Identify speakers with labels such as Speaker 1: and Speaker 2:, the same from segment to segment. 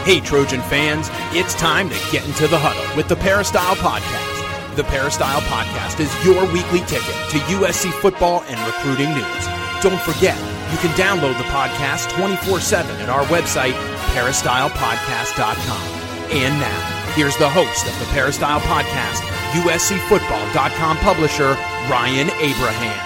Speaker 1: Hey, Trojan fans, it's time to get into the huddle with the Peristyle Podcast. The Peristyle Podcast is your weekly ticket to USC football and recruiting news. Don't forget, you can download the podcast 24/7 at our website, peristylepodcast.com. And now, here's the host of the Peristyle Podcast, USCFootball.com publisher, Ryan Abraham.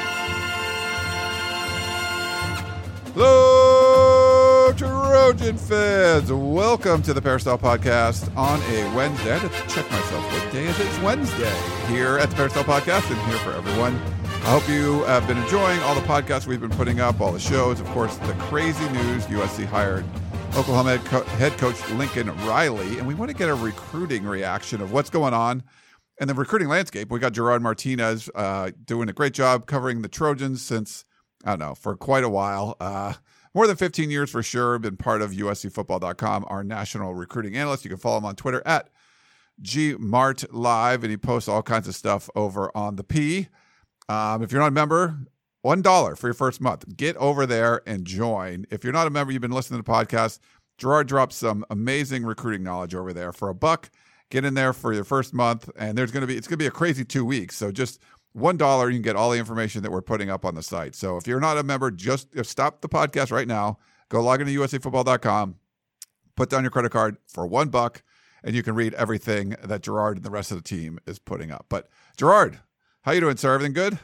Speaker 2: Hello, Trojan fans. Welcome to the Peristyle Podcast on a Wednesday. I had to check myself. What day is it? It's Wednesday here at the Peristyle Podcast and here for everyone. I hope you have been enjoying all the podcasts we've been putting up, all the shows. Of course, the crazy news, USC hired Oklahoma head coach Lincoln Riley, and we want to get a recruiting reaction of what's going on in the recruiting landscape. We got Gerard Martinez doing a great job covering the Trojans since, I don't know, for quite a while. More than 15 years for sure. Been part of USCFootball.com, our national recruiting analyst. You can follow him on Twitter at GMartLive, and he posts all kinds of stuff over on the P. If you're not a member, $1 for your first month. Get over there and join. If you're not a member, you've been listening to the podcast, Gerard drops some amazing recruiting knowledge over there. For $1, get in there for your first month, and it's going to be a crazy 2 weeks. So just $1, you can get all the information that we're putting up on the site. So if you're not a member, just stop the podcast right now. Go log into USCFootball.com, put down your credit card for $1, and you can read everything that Gerard and the rest of the team is putting up. But Gerard, how you doing, sir? Everything good?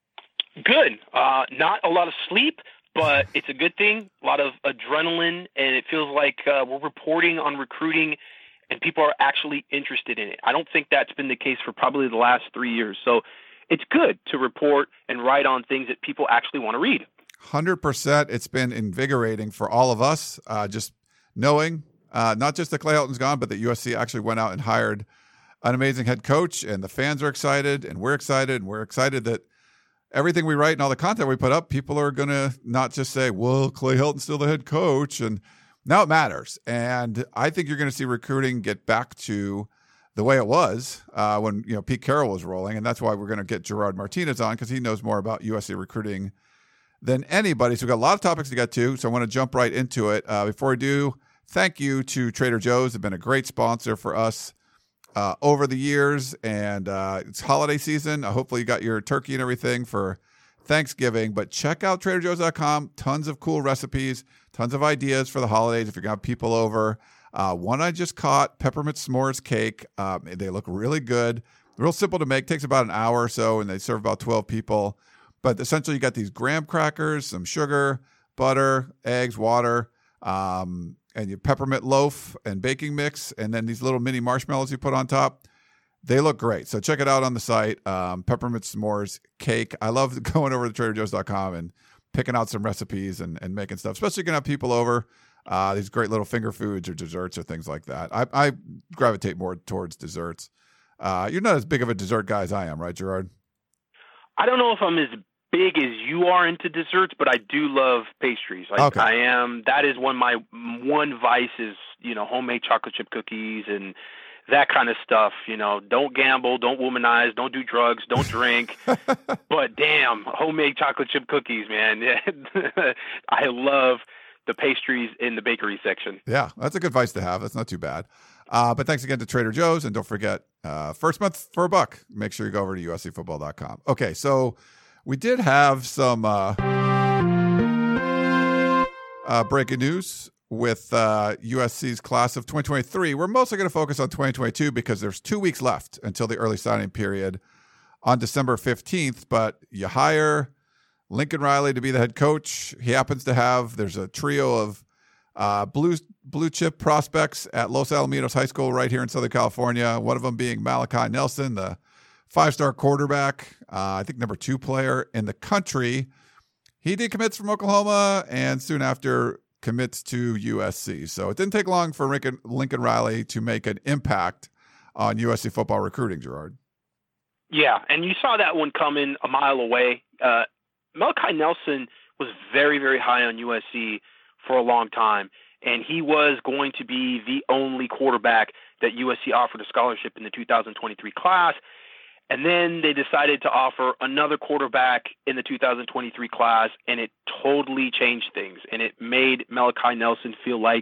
Speaker 3: Good. Not a lot of sleep, but it's a good thing. A lot of adrenaline, and it feels like we're reporting on recruiting, and people are actually interested in it. I don't think that's been the case for probably the last 3 years. So it's good to report and write on things that people actually want to read.
Speaker 2: 100%. It's been invigorating for all of us, just knowing not just that Clay Helton's gone, but that USC actually went out and hired an amazing head coach, and the fans are excited, and we're excited, that everything we write and all the content we put up, people are going to not just say, well, Clay Helton's still the head coach, and now it matters. And I think you're going to see recruiting get back to the way it was when Pete Carroll was rolling, and that's why we're going to get Gerard Martinez on, because he knows more about USC recruiting than anybody. So we've got a lot of topics to get to, so I want to jump right into it. Before we do, thank you to Trader Joe's. They've been a great sponsor for us over the years, and it's holiday season. Hopefully you got your turkey and everything for Thanksgiving, but check out TraderJoe's.com. Tons of cool recipes, tons of ideas for the holidays if you're going to have people over. One I just caught, peppermint s'mores cake. They look really good. Real simple to make. Takes about an hour or so, and they serve about 12 people. But essentially you got these graham crackers, some sugar, butter, eggs, water, and your peppermint loaf and baking mix, and then these little mini marshmallows you put on top. They look great. So check it out on the site, peppermint s'mores cake. I love going over to TraderJoe's.com and picking out some recipes and making stuff, especially going to have people over, these great little finger foods or desserts or things like that. I gravitate more towards desserts. You're not as big of a dessert guy as I am, right, Gerard?
Speaker 3: I don't know if I'm as big as you are into desserts, but I do love pastries.
Speaker 2: Okay.
Speaker 3: I am. That is my one vice is, homemade chocolate chip cookies and that kind of stuff. Don't gamble, don't womanize, don't do drugs, don't drink. But damn, homemade chocolate chip cookies, man. I love the pastries in the bakery section.
Speaker 2: Yeah, that's a good vice to have. That's not too bad. But thanks again to Trader Joe's, and don't forget, first month for $1. Make sure you go over to USCFootball.com. Okay, so we did have some breaking news with USC's class of 2023. We're mostly going to focus on 2022 because there's 2 weeks left until the early signing period on December 15th. But you hire Lincoln Riley to be the head coach. He happens to have, there's a trio of blue chip prospects at Los Alamitos High School right here in Southern California. One of them being Malachi Nelson, the 5-star quarterback, I think number 2 player in the country. He decommits from Oklahoma and soon after commits to USC. So it didn't take long for Lincoln Riley to make an impact on USC football recruiting, Gerard.
Speaker 3: Yeah, and you saw that one coming a mile away. Malachi Nelson was very, very high on USC for a long time, and he was going to be the only quarterback that USC offered a scholarship in the 2023 class. And then they decided to offer another quarterback in the 2023 class, and it totally changed things. And it made Malachi Nelson feel like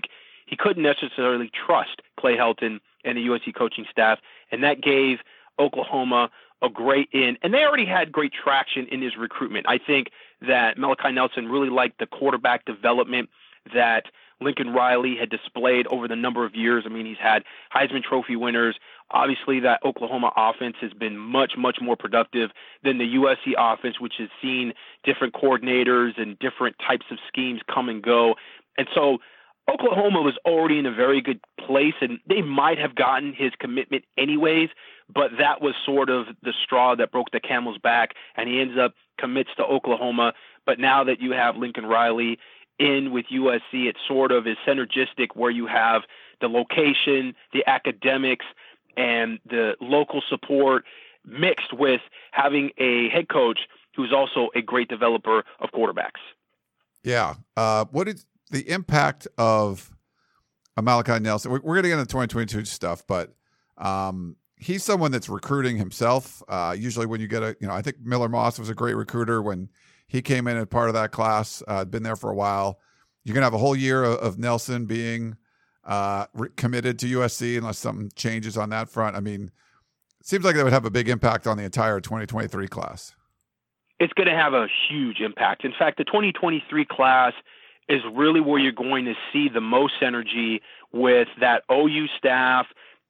Speaker 3: he couldn't necessarily trust Clay Helton and the USC coaching staff, and that gave Oklahoma a great in. And they already had great traction in his recruitment. I think that Malachi Nelson really liked the quarterback development that Lincoln Riley had displayed over the number of years. I mean, he's had Heisman Trophy winners. Obviously, that Oklahoma offense has been much, much more productive than the USC offense, which has seen different coordinators and different types of schemes come and go. And so Oklahoma was already in a very good place, and they might have gotten his commitment anyways, but that was sort of the straw that broke the camel's back, and he ends up commits to Oklahoma. But now that you have Lincoln Riley in with USC, it sort of is synergistic where you have the location, the academics, and the local support mixed with having a head coach who's also a great developer of quarterbacks.
Speaker 2: Yeah. What is the impact of Malachi Nelson? We're going to get into 2022 stuff, but he's someone that's recruiting himself. Usually when you get I think Miller Moss was a great recruiter when he came in as part of that class, been there for a while. You're going to have a whole year of Nelson being committed to USC unless something changes on that front. I mean, it seems like that would have a big impact on the entire 2023 class.
Speaker 3: It's going to have a huge impact. In fact, the 2023 class is really where you're going to see the most synergy with that OU staff,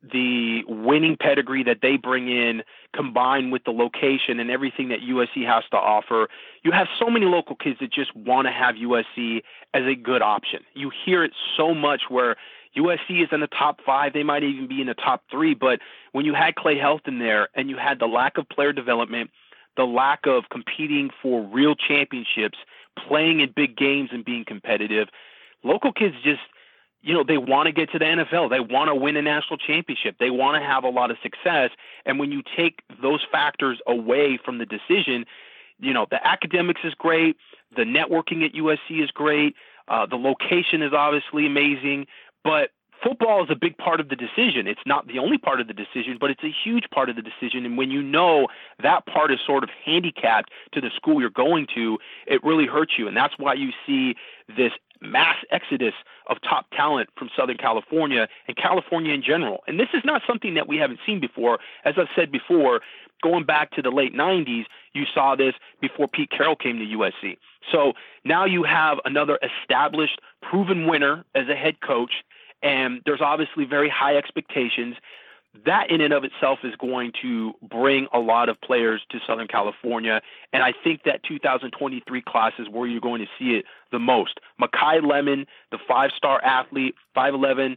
Speaker 3: the winning pedigree that they bring in, combined with the location and everything that USC has to offer. You have so many local kids that just want to have USC as a good option. You hear it so much where USC is in the top 5. They might even be in the top 3. But when you had Clay Helton there and you had the lack of player development, the lack of competing for real championships, playing in big games and being competitive, local kids just, they want to get to the NFL. They want to win a national championship. They want to have a lot of success. And when you take those factors away from the decision, the academics is great. The networking at USC is great. The location is obviously amazing. But football is a big part of the decision. It's not the only part of the decision, but it's a huge part of the decision. And when you know that part is sort of handicapped to the school you're going to, it really hurts you. And that's why you see this mass exodus of top talent from Southern California and California in general. And this is not something that we haven't seen before. As I've said before, going back to the late 90s, you saw this before Pete Carroll came to USC. So now you have another established, proven winner as a head coach, and there's obviously very high expectations. That in and of itself is going to bring a lot of players to Southern California, and I think that 2023 class is where you're going to see it the most. Makai Lemon, the 5-star athlete, 5'11",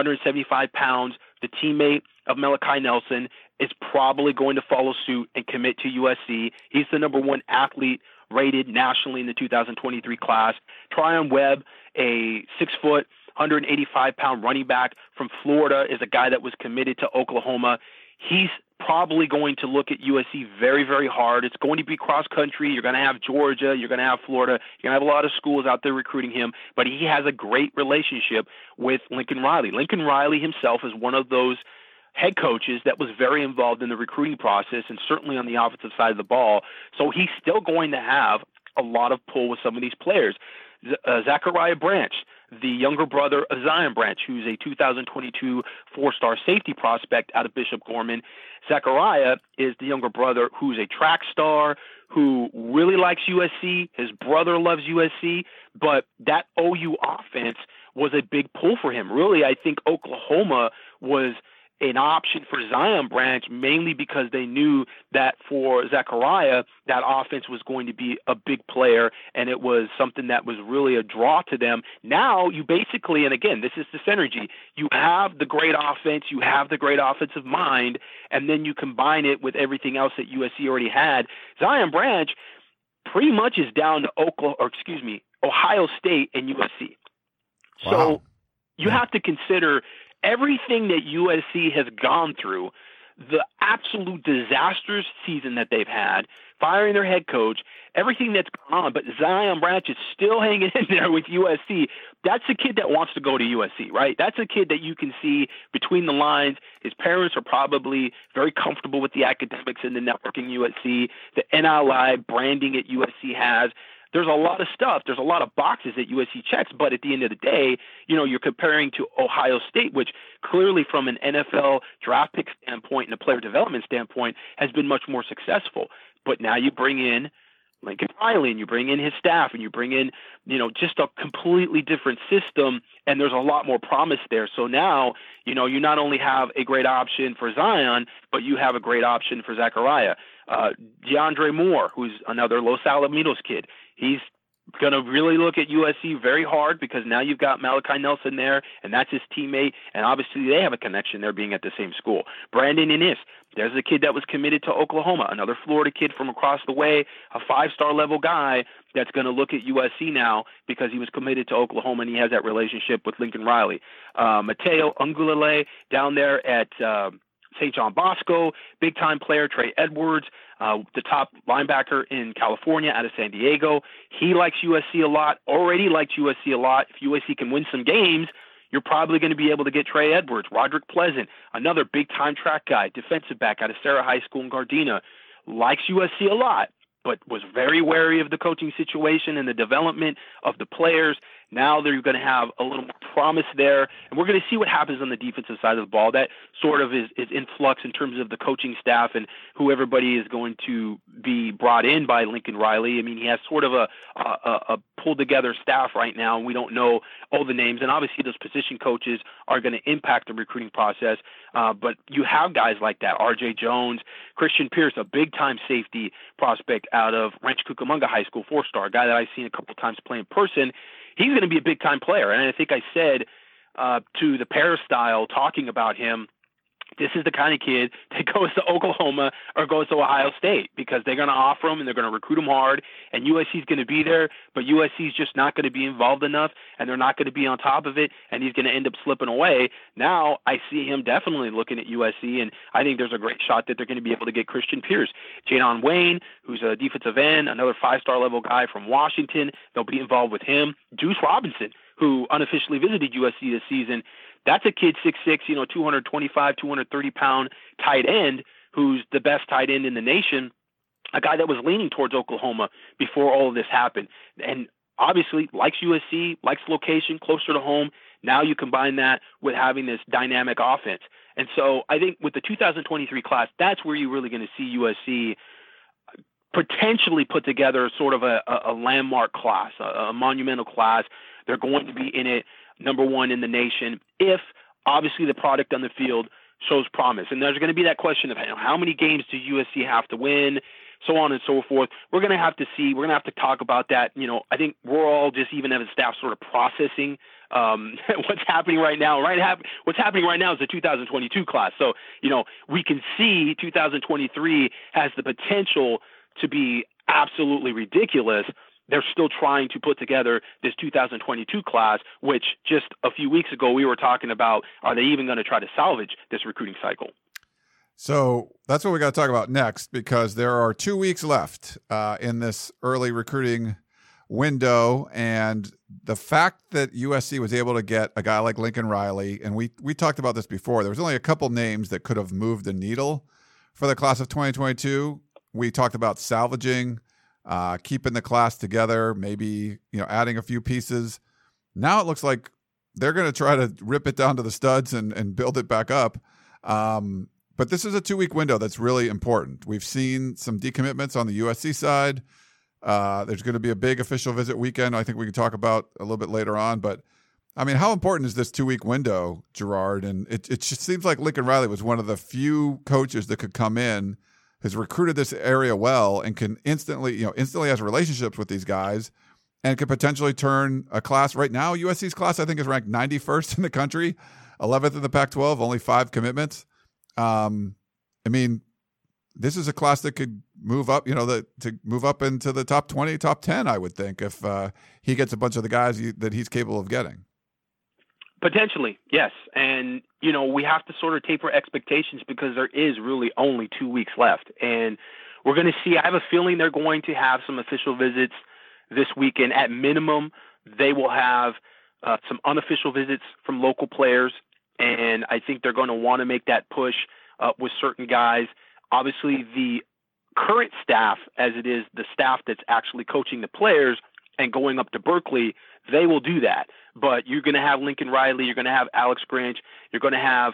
Speaker 3: 175 pounds, the teammate of Malachi Nelson, is probably going to follow suit and commit to USC. He's the number 1 athlete rated nationally in the 2023 class. Tryon Webb, a 6-foot, 185-pound running back from Florida, is a guy that was committed to Oklahoma. He's probably going to look at USC very, very hard. It's going to be cross-country. You're going to have Georgia. You're going to have Florida. You're going to have a lot of schools out there recruiting him, but he has a great relationship with Lincoln Riley. Lincoln Riley himself is one of those head coaches that was very involved in the recruiting process and certainly on the offensive side of the ball. So he's still going to have a lot of pull with some of these players. Zachariah Branch, the younger brother of Zion Branch, who's a 2022 4-star safety prospect out of Bishop Gorman. Zachariah is the younger brother who's a track star, who really likes USC. His brother loves USC, but that OU offense was a big pull for him. Really, I think Oklahoma was an option for Zion Branch, mainly because they knew that for Zachariah, that offense was going to be a big player, and it was something that was really a draw to them. Now you basically, and again, this is the synergy, you have the great offense, you have the great offensive mind, and then you combine it with everything else that USC already had. Zion Branch pretty much is down to Ohio State and USC.
Speaker 2: Wow.
Speaker 3: So you have to consider everything that USC has gone through, the absolute disastrous season that they've had, firing their head coach, everything that's gone on, but Zion Branch is still hanging in there with USC. That's a kid that wants to go to USC, right? That's a kid that you can see between the lines. His parents are probably very comfortable with the academics and the networking USC, the NLI branding at USC has. there's a lot of stuff. There's a lot of boxes that USC checks. But at the end of the day, you're comparing to Ohio State, which clearly from an NFL draft pick standpoint and a player development standpoint has been much more successful. But now you bring in Lincoln Riley and you bring in his staff and you bring in, just a completely different system, and there's a lot more promise there. So now, you not only have a great option for Zion, but you have a great option for Zachariah. DeAndre Moore, who's another Los Alamitos kid, he's going to really look at USC very hard because now you've got Malachi Nelson there, and that's his teammate, and obviously they have a connection there being at the same school. Brandon Inniss, there's a kid that was committed to Oklahoma, another Florida kid from across the way, a 5-star level guy that's going to look at USC now because he was committed to Oklahoma and he has that relationship with Lincoln Riley. Mateo Ungulale down there at St. John Bosco, big-time player Trey Edwards, the top linebacker in California out of San Diego. He likes USC a lot, already liked USC a lot. If USC can win some games, you're probably going to be able to get Trey Edwards. Roderick Pleasant, another big-time track guy, defensive back out of Sarah High School in Gardena, likes USC a lot, but was very wary of the coaching situation and the development of the players. Now they're going to have a little more promise there, and we're going to see what happens on the defensive side of the ball. That sort of is in flux in terms of the coaching staff and who everybody is going to be brought in by Lincoln Riley. I mean, he has sort of a pulled-together staff right now, and we don't know all the names. And obviously those position coaches are going to impact the recruiting process. But you have guys like that, R.J. Jones, Christian Pierce, a big-time safety prospect out of Ranch Cucamonga High School, 4-star, guy that I've seen a couple times play in person. He's going to be a big-time player. And I think I said to the Peristyle, talking about him, this is the kind of kid that goes to Oklahoma or goes to Ohio State because they're going to offer him and they're going to recruit him hard, and USC is going to be there, but USC is just not going to be involved enough, and they're not going to be on top of it, and he's going to end up slipping away. Now I see him definitely looking at USC, and I think there's a great shot that they're going to be able to get Christian Pierce. Jadon Wayne, who's a defensive end, another 5-star level guy from Washington, they'll be involved with him. Deuce Robinson, who unofficially visited USC this season, that's a kid 6'6", 225, 230-pound tight end who's the best tight end in the nation, a guy that was leaning towards Oklahoma before all of this happened. And obviously likes USC, likes location, closer to home. Now you combine that with having this dynamic offense. And so I think with the 2023 class, that's where you're really going to see USC potentially put together sort of a landmark class, a monumental class. They're going to be in it, number one in the nation, if obviously the product on the field shows promise. And there's going to be that question of how many games do USC have to win, so on and so forth. We're going to have to see. We're going to have to talk about that. I think we're all just, even as a staff, sort of processing what's happening right now. What's happening right now is the 2022 class. So, we can see 2023 has the potential to be absolutely ridiculous. They're still trying to put together this 2022 class, which just a few weeks ago we were talking about, are they even going to try to salvage this recruiting cycle?
Speaker 2: So that's what we got to talk about next, because there are 2 weeks left in this early recruiting window. And the fact that USC was able to get a guy like Lincoln Riley, and we talked about this before, there was only a couple names that could have moved the needle for the class of 2022. We talked about salvaging, keeping the class together, maybe, adding a few pieces. Now it looks like they're going to try to rip it down to the studs and build it back up. But this is a 2-week window that's really important. We've seen some decommitments on the USC side. There's going to be a big official visit weekend I think we can talk about a little bit later on. But, I mean, how important is this 2-week window, Gerard? And it just seems like Lincoln Riley was one of the few coaches that could come in, has recruited this area well, and can instantly has relationships with these guys and could potentially turn a class. Right now, USC's class, I think, is ranked 91st in the country, 11th in the Pac-12, only 5 commitments. I mean, this is a class that could move up, to move up into the top 20, top 10, I would think, if he gets a bunch of the guys that he's capable of getting.
Speaker 3: Potentially, yes. And, we have to sort of taper expectations because there is really only 2 weeks left. And we're going to see, I have a feeling they're going to have some official visits this weekend. At minimum, they will have some unofficial visits from local players. And I think they're going to want to make that push with certain guys. Obviously, the current staff as it is the staff that's actually coaching the players and going up to Berkeley, they will do that. But you're going to have Lincoln Riley, you're going to have Alex Grinch, you're going to have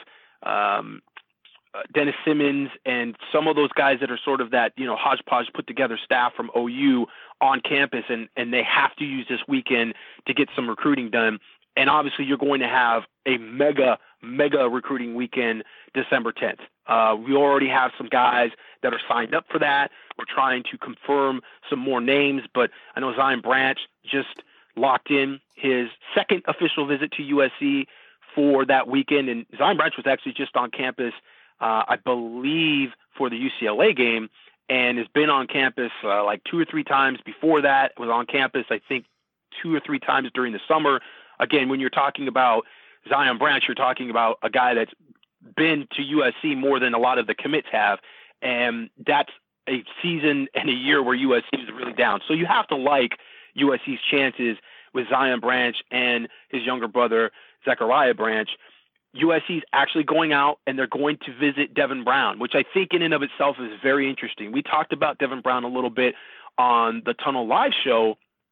Speaker 3: Dennis Simmons and some of those guys that are sort of that, hodgepodge put together staff from OU on campus, and they have to use this weekend to get some recruiting done. And obviously you're going to have a mega recruiting weekend December 10th. We already have some guys that are signed up for that. We're trying to confirm some more names, but I know Zion Branch just locked in his second official visit to USC for that weekend. And Zion Branch was actually just on campus, I believe, for the UCLA game, and has been on campus like 2 or 3 times before that. Was on campus, I think, 2 or 3 times during the summer. Again, when you're talking about Zion Branch, you're talking about a guy that's been to USC more than a lot of the commits have, and that's a season and a year where USC is really down. So you have to like USC's chances with Zion Branch and his younger brother, Zechariah Branch. USC is actually going out and they're going to visit Devin Brown, which I think in and of itself is very interesting. We talked about Devin Brown a little bit on the Tunnel Live show,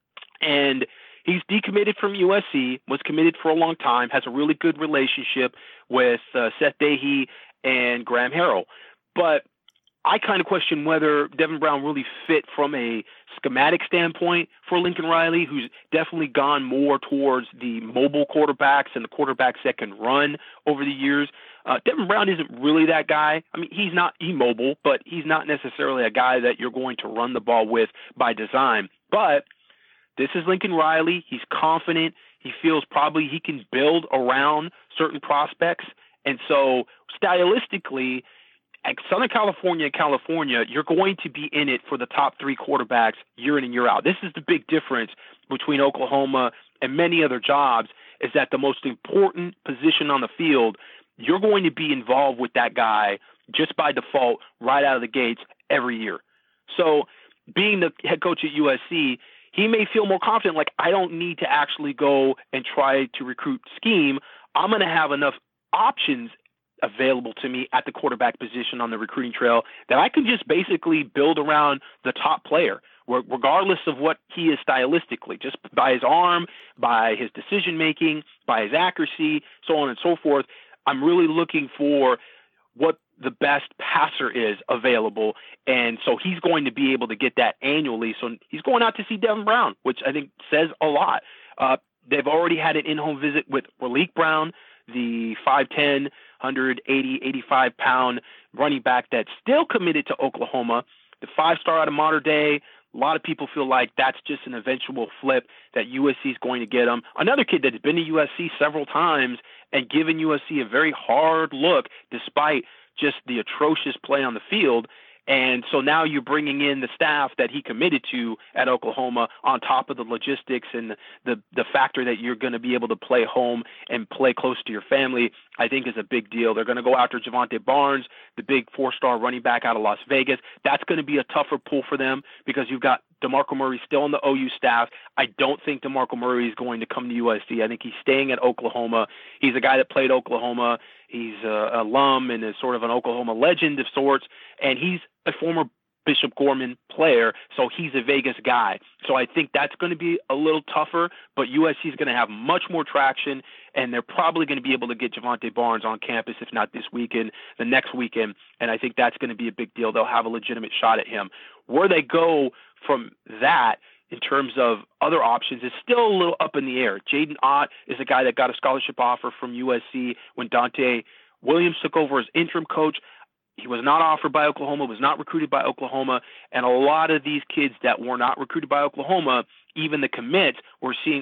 Speaker 3: and he's decommitted from USC, was committed for a long time, has a really good relationship with Seth Dahy and Graham Harrell. But I kind of question whether Devin Brown really fit from a schematic standpoint for Lincoln Riley, who's definitely gone more towards the mobile quarterbacks and the quarterbacks that can run over the years. Devin Brown isn't really that guy. I mean, he's mobile, but he's not necessarily a guy that you're going to run the ball with by design. But this is Lincoln Riley. He's confident. He feels probably he can build around certain prospects. And so stylistically, at Southern California, you're going to be in it for the top 3 quarterbacks year in and year out. This is the big difference between Oklahoma and many other jobs, is that the most important position on the field, you're going to be involved with that guy just by default right out of the gates every year. So being the head coach at USC, he may feel more confident, like, I don't need to actually go and try to recruit scheme. I'm going to have enough options available to me at the quarterback position on the recruiting trail that I can just basically build around the top player, regardless of what he is stylistically, just by his arm, by his decision-making, by his accuracy, so on and so forth. I'm really looking for what the best passer is available, and so he's going to be able to get that annually. So he's going out to see Devin Brown, which I think says a lot. They've already had an in-home visit with Raleek Brown, the 5'10", 180, 85-pound running back that's still committed to Oklahoma, the 5-star out of Mater Dei. A lot of people feel like that's just an eventual flip, that USC is going to get him. Another kid that's been to USC several times and given USC a very hard look despite just the atrocious play on the field. And so now you're bringing in the staff that he committed to at Oklahoma on top of the logistics and the factor that you're going to be able to play home and play close to your family, I think is a big deal. They're going to go after Javante Barnes, the big 4-star running back out of Las Vegas. That's going to be a tougher pull for them because you've got DeMarco Murray still on the OU staff. I don't think DeMarco Murray is going to come to USC. I think he's staying at Oklahoma. He's a guy that played Oklahoma. He's an alum and is sort of an Oklahoma legend of sorts, and he's a former Bishop Gorman player, so he's a Vegas guy. So I think that's going to be a little tougher, but USC is going to have much more traction, and they're probably going to be able to get Javante Barnes on campus, if not this weekend, the next weekend, and I think that's going to be a big deal. They'll have a legitimate shot at him. Where they go from that in terms of other options is still a little up in the air. Jaden Ott is a guy that got a scholarship offer from USC when Dante Williams took over as interim coach. He was not offered by Oklahoma, was not recruited by Oklahoma, and a lot of these kids that were not recruited by Oklahoma, even the commits, we're seeing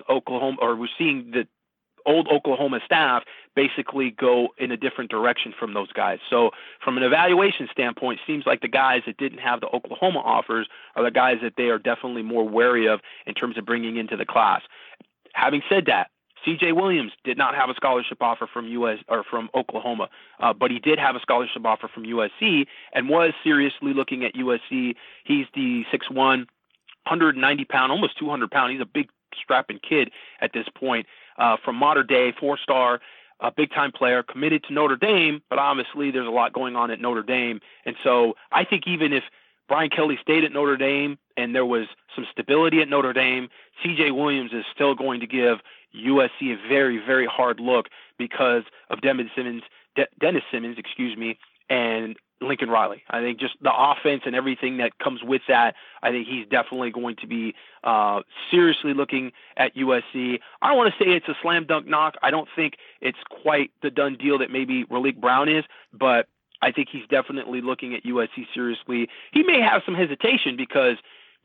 Speaker 3: the old Oklahoma staff basically go in a different direction from those guys. So from an evaluation standpoint, it seems like the guys that didn't have the Oklahoma offers are the guys that they are definitely more wary of in terms of bringing into the class. Having said that, C.J. Williams did not have a scholarship offer from Oklahoma, but he did have a scholarship offer from USC and was seriously looking at USC. He's the 6'1", 190-pound, almost 200-pound. He's a big strapping kid at this point, from Mater Dei, 4-star, a big-time player, committed to Notre Dame, but obviously there's a lot going on at Notre Dame. And so I think even if Brian Kelly stayed at Notre Dame and there was some stability at Notre Dame, C.J. Williams is still going to give USC a very, very hard look because of Dennis Simmons, and Lincoln Riley. I think just the offense and everything that comes with that, I think he's definitely going to be seriously looking at USC. I don't want to say it's a slam dunk knock. I don't think it's quite the done deal that maybe Raleek Brown is, but I think he's definitely looking at USC seriously. He may have some hesitation because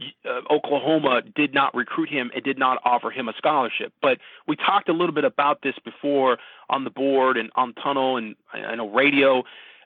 Speaker 3: Oklahoma did not recruit him and did not offer him a scholarship. But we talked a little bit about this before on the board and on Tunnel and I know radio.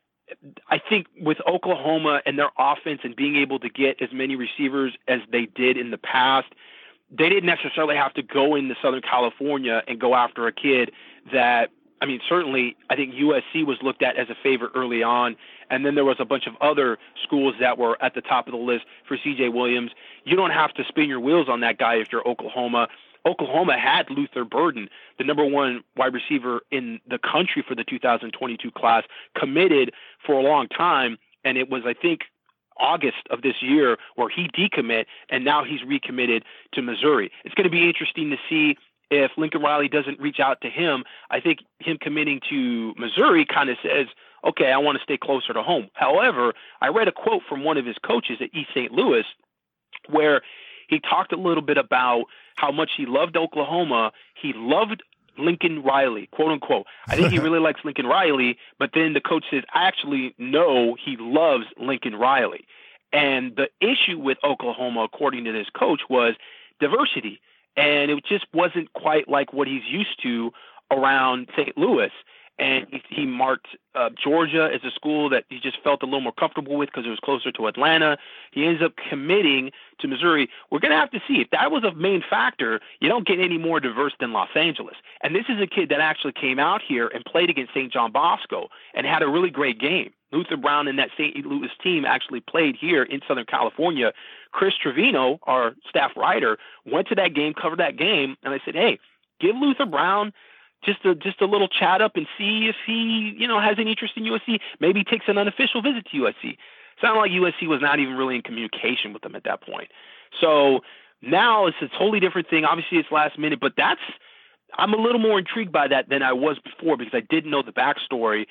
Speaker 3: I think with Oklahoma and their offense and being able to get as many receivers as they did in the past, they didn't necessarily have to go into Southern California and go after a kid that, I mean, certainly I think USC was looked at as a favorite early on, and then there was a bunch of other schools that were at the top of the list for C.J. Williams. You don't have to spin your wheels on that guy if you're Oklahoma. Oklahoma had Luther Burden, the number one wide receiver in the country for the 2022 class, committed for a long time, and it was, I think, August of this year where he decommit, and now he's recommitted to Missouri. It's going to be interesting to see if Lincoln Riley doesn't reach out to him. I think him committing to Missouri kind of says, okay, I want to stay closer to home. However, I read a quote from one of his coaches at East St. Louis where he talked a little bit about how much he loved Oklahoma. He loved Lincoln Riley, quote unquote. I think he really likes Lincoln Riley, but then the coach says, I actually know he loves Lincoln Riley. And the issue with Oklahoma, according to this coach, was diversity. And it just wasn't quite like what he's used to around St. Louis. And he marked Georgia as a school that he just felt a little more comfortable with because it was closer to Atlanta. He ends up committing to Missouri. We're going to have to see. If that was a main factor, you don't get any more diverse than Los Angeles. And this is a kid that actually came out here and played against St. John Bosco and had a really great game. Luther Brown and that St. Louis team actually played here in Southern California. Chris Trevino, our staff writer, went to that game, covered that game, and I said, hey, give Luther Brown just a little chat up and see if he, has any interest in USC. Maybe he takes an unofficial visit to USC. Sounded like USC was not even really in communication with them at that point. So now it's a totally different thing. Obviously, it's last minute, but I'm a little more intrigued by that than I was before because I didn't know the backstory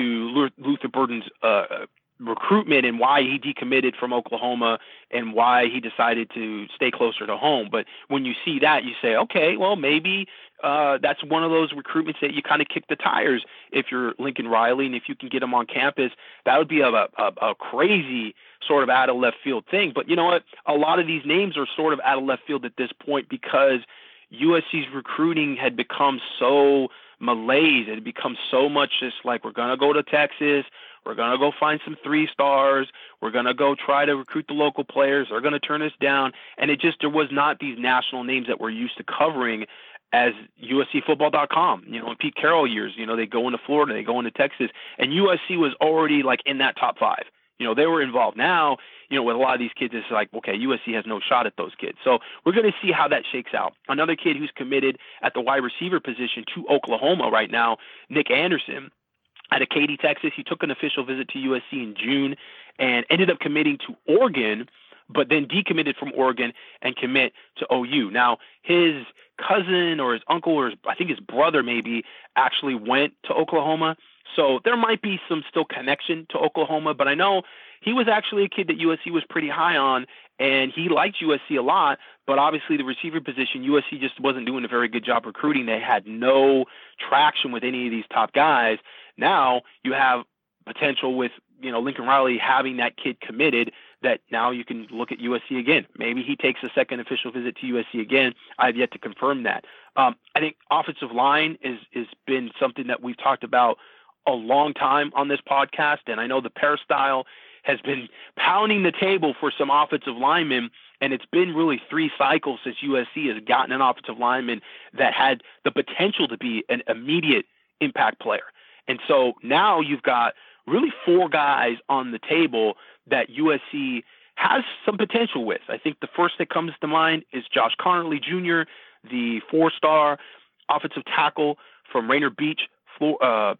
Speaker 3: to Luther Burden's recruitment and why he decommitted from Oklahoma and why he decided to stay closer to home. But when you see that, you say, okay, well, maybe that's one of those recruitments that you kind of kick the tires if you're Lincoln Riley, and if you can get him on campus, that would be a crazy sort of out of left field thing. But you know what? A lot of these names are sort of out of left field at this point because USC's recruiting had become so malaise. It had become so much just like, we're going to go to Texas. We're going to go find some 3-stars. We're going to go try to recruit the local players. They're going to turn us down. And there was not these national names that we're used to covering as USCFootball.com, in Pete Carroll years, they go into Florida, they go into Texas, and USC was already like in that top 5. They were involved. Now, with a lot of these kids, it's like, okay, USC has no shot at those kids. So we're going to see how that shakes out. Another kid who's committed at the wide receiver position to Oklahoma right now, Nick Anderson, out of Katy, Texas. He took an official visit to USC in June and ended up committing to Oregon, but then decommitted from Oregon and commit to OU. Now, his cousin or his uncle or I think his brother maybe actually went to Oklahoma. So there might be some still connection to Oklahoma, but I know he was actually a kid that USC was pretty high on, and he liked USC a lot, but obviously the receiver position, USC just wasn't doing a very good job recruiting. They had no traction with any of these top guys. Now you have potential with, Lincoln Riley having that kid committed that now you can look at USC again. Maybe he takes a second official visit to USC again. I've yet to confirm that. I think offensive line is been something that we've talked about a long time on this podcast, and I know the Peristyle has been pounding the table for some offensive linemen, and it's been really 3 cycles since USC has gotten an offensive lineman that had the potential to be an immediate impact player. And so now you've got really 4 guys on the table that USC has some potential with. I think the first that comes to mind is Josh Conerly Jr., the 4-star offensive tackle from Rainier Beach,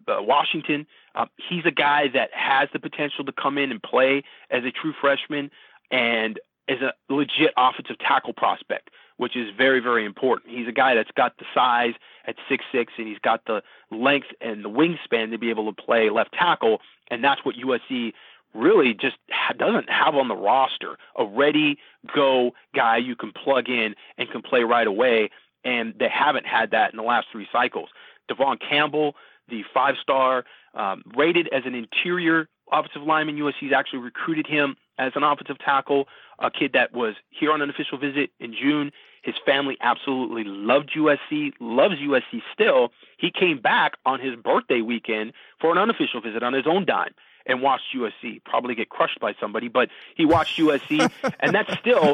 Speaker 3: Washington. He's a guy that has the potential to come in and play as a true freshman. and is a legit offensive tackle prospect, which is very, very important. He's a guy that's got the size at 6'6", and he's got the length and the wingspan to be able to play left tackle, and that's what USC really just doesn't have on the roster, a ready-go guy you can plug in and can play right away, and they haven't had that in the last 3 cycles. Devon Campbell, the 5-star, rated as an interior offensive lineman. USC's actually recruited him as an offensive tackle, a kid that was here on an official visit in June. His family absolutely loved USC, loves USC still. He came back on his birthday weekend for an unofficial visit on his own dime and watched USC, probably get crushed by somebody, but he watched USC, and that still,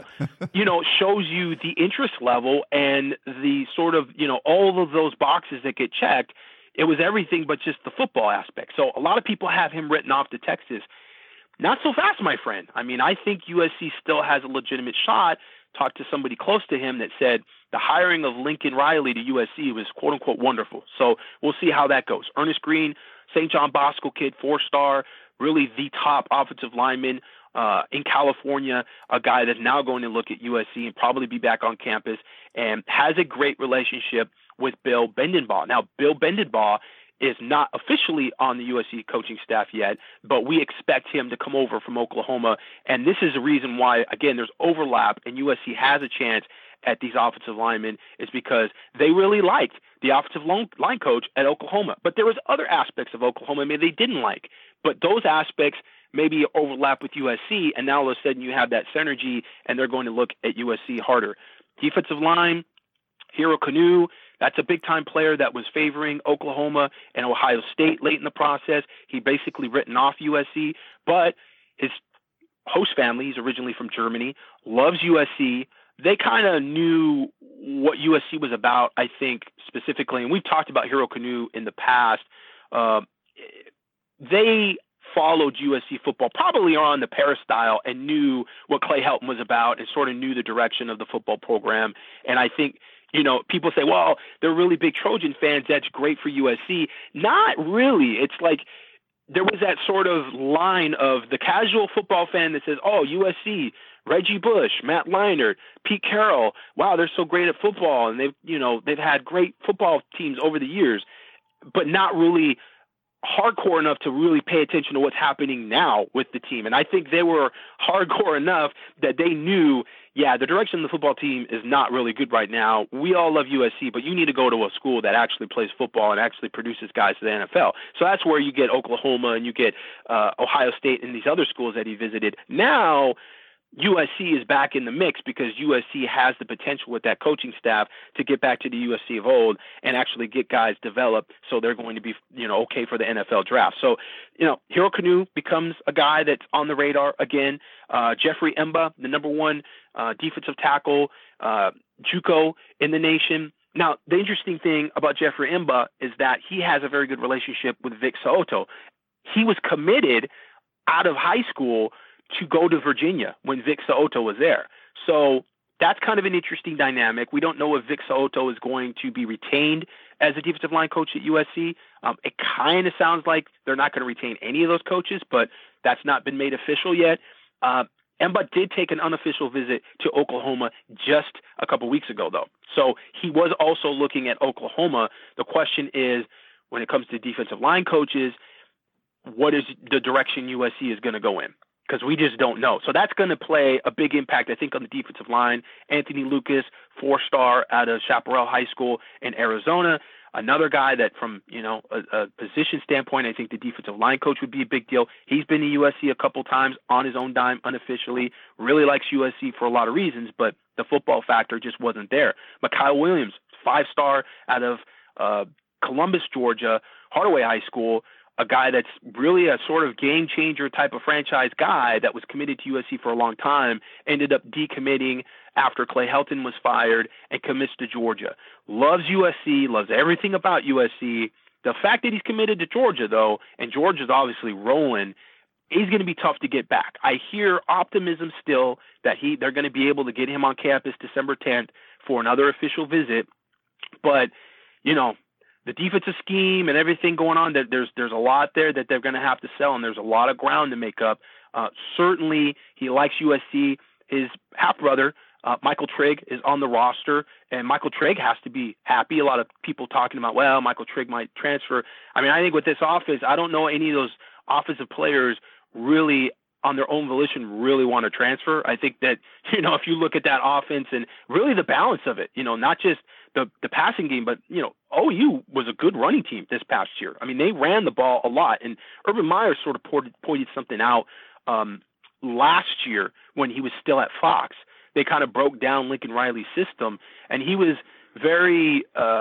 Speaker 3: shows you the interest level and the sort of, all of those boxes that get checked. It was everything but just the football aspect. So a lot of people have him written off to Texas. Not so fast, my friend. I mean, I think USC still has a legitimate shot. Talked to somebody close to him that said the hiring of Lincoln Riley to USC was quote-unquote wonderful. So we'll see how that goes. Ernest Green, St. John Bosco kid, 4-star, really the top offensive lineman in California, a guy that's now going to look at USC and probably be back on campus, and has a great relationship with Bill Bendenbaugh. Now, Bill Bendenbaugh is not officially on the USC coaching staff yet, but we expect him to come over from Oklahoma. And this is the reason why, again, there's overlap and USC has a chance at these offensive linemen, is because they really liked the offensive line coach at Oklahoma. But there was other aspects of Oklahoma maybe they didn't like. But those aspects maybe overlap with USC, and now all of a sudden you have that synergy, and they're going to look at USC harder. Defensive line, Hero Kanu, that's a big-time player that was favoring Oklahoma and Ohio State late in the process. He basically written off USC, but his host family, he's originally from Germany, loves USC. They kind of knew what USC was about, I think, specifically, and we've talked about Hero Kanu in the past. They followed USC football probably on the peristyle and knew what Clay Helton was about and sort of knew the direction of the football program. And I think, people say, well, they're really big Trojan fans. That's great for USC. Not really. It's like there was that sort of line of the casual football fan that says, oh, USC, Reggie Bush, Matt Leinart, Pete Carroll. Wow, they're so great at football. And they've had great football teams over the years, but not really hardcore enough to really pay attention to what's happening now with the team. And I think they were hardcore enough that they knew, the direction of the football team is not really good right now. We all love USC, but you need to go to a school that actually plays football and actually produces guys to the NFL. So that's where you get Oklahoma and you get Ohio State and these other schools that he visited. Now USC is back in the mix because USC has the potential with that coaching staff to get back to the USC of old and actually get guys developed so they're going to be, okay for the NFL draft. So, Hero Kanu becomes a guy that's on the radar again. Jeffrey Emba, the number 1 defensive tackle, JUCO in the nation. Now, the interesting thing about Jeffrey Emba is that he has a very good relationship with Vic So'oto. He was committed out of high school to go to Virginia when Vic So'oto was there. So that's kind of an interesting dynamic. We don't know if Vic So'oto is going to be retained as a defensive line coach at USC. It kind of sounds like they're not going to retain any of those coaches, but that's not been made official yet. Emba did take an unofficial visit to Oklahoma just a couple weeks ago, though. So he was also looking at Oklahoma. The question is, when it comes to defensive line coaches, what is the direction USC is going to go in? Because we just don't know. So that's going to play a big impact, I think, on the defensive line. Anthony Lucas, 4-star out of Chaparral High School in Arizona. Another guy that from, a position standpoint, I think the defensive line coach would be a big deal. He's been to USC a couple times on his own dime, unofficially. Really likes USC for a lot of reasons, but the football factor just wasn't there. Mykyle Williams, 5-star out of Columbus, Georgia, Hardaway High School. A guy that's really a sort of game changer type of franchise guy that was committed to USC for a long time, ended up decommitting after Clay Helton was fired and commits to Georgia. Loves USC, loves everything about USC. The fact that he's committed to Georgia, though, and Georgia's obviously rolling, he's going to be tough to get back. I hear optimism still that they're going to be able to get him on campus December 10th for another official visit. But, the defensive scheme and everything going on, there's a lot there that they're going to have to sell, and there's a lot of ground to make up Certainly, he likes USC. His half-brother, Michael Trigg, is on the roster, and Michael Trigg has to be happy. A lot of people talking about, well, Michael Trigg might transfer. I mean, I think with this offense, I don't know any of those offensive players really on their own volition really want to transfer. I think that, if you look at that offense and really the balance of it, not just the passing game, but, OU was a good running team this past year. I mean, they ran the ball a lot, and Urban Meyer sort of pointed something out last year when he was still at Fox. They kind of broke down Lincoln Riley's system, and he was very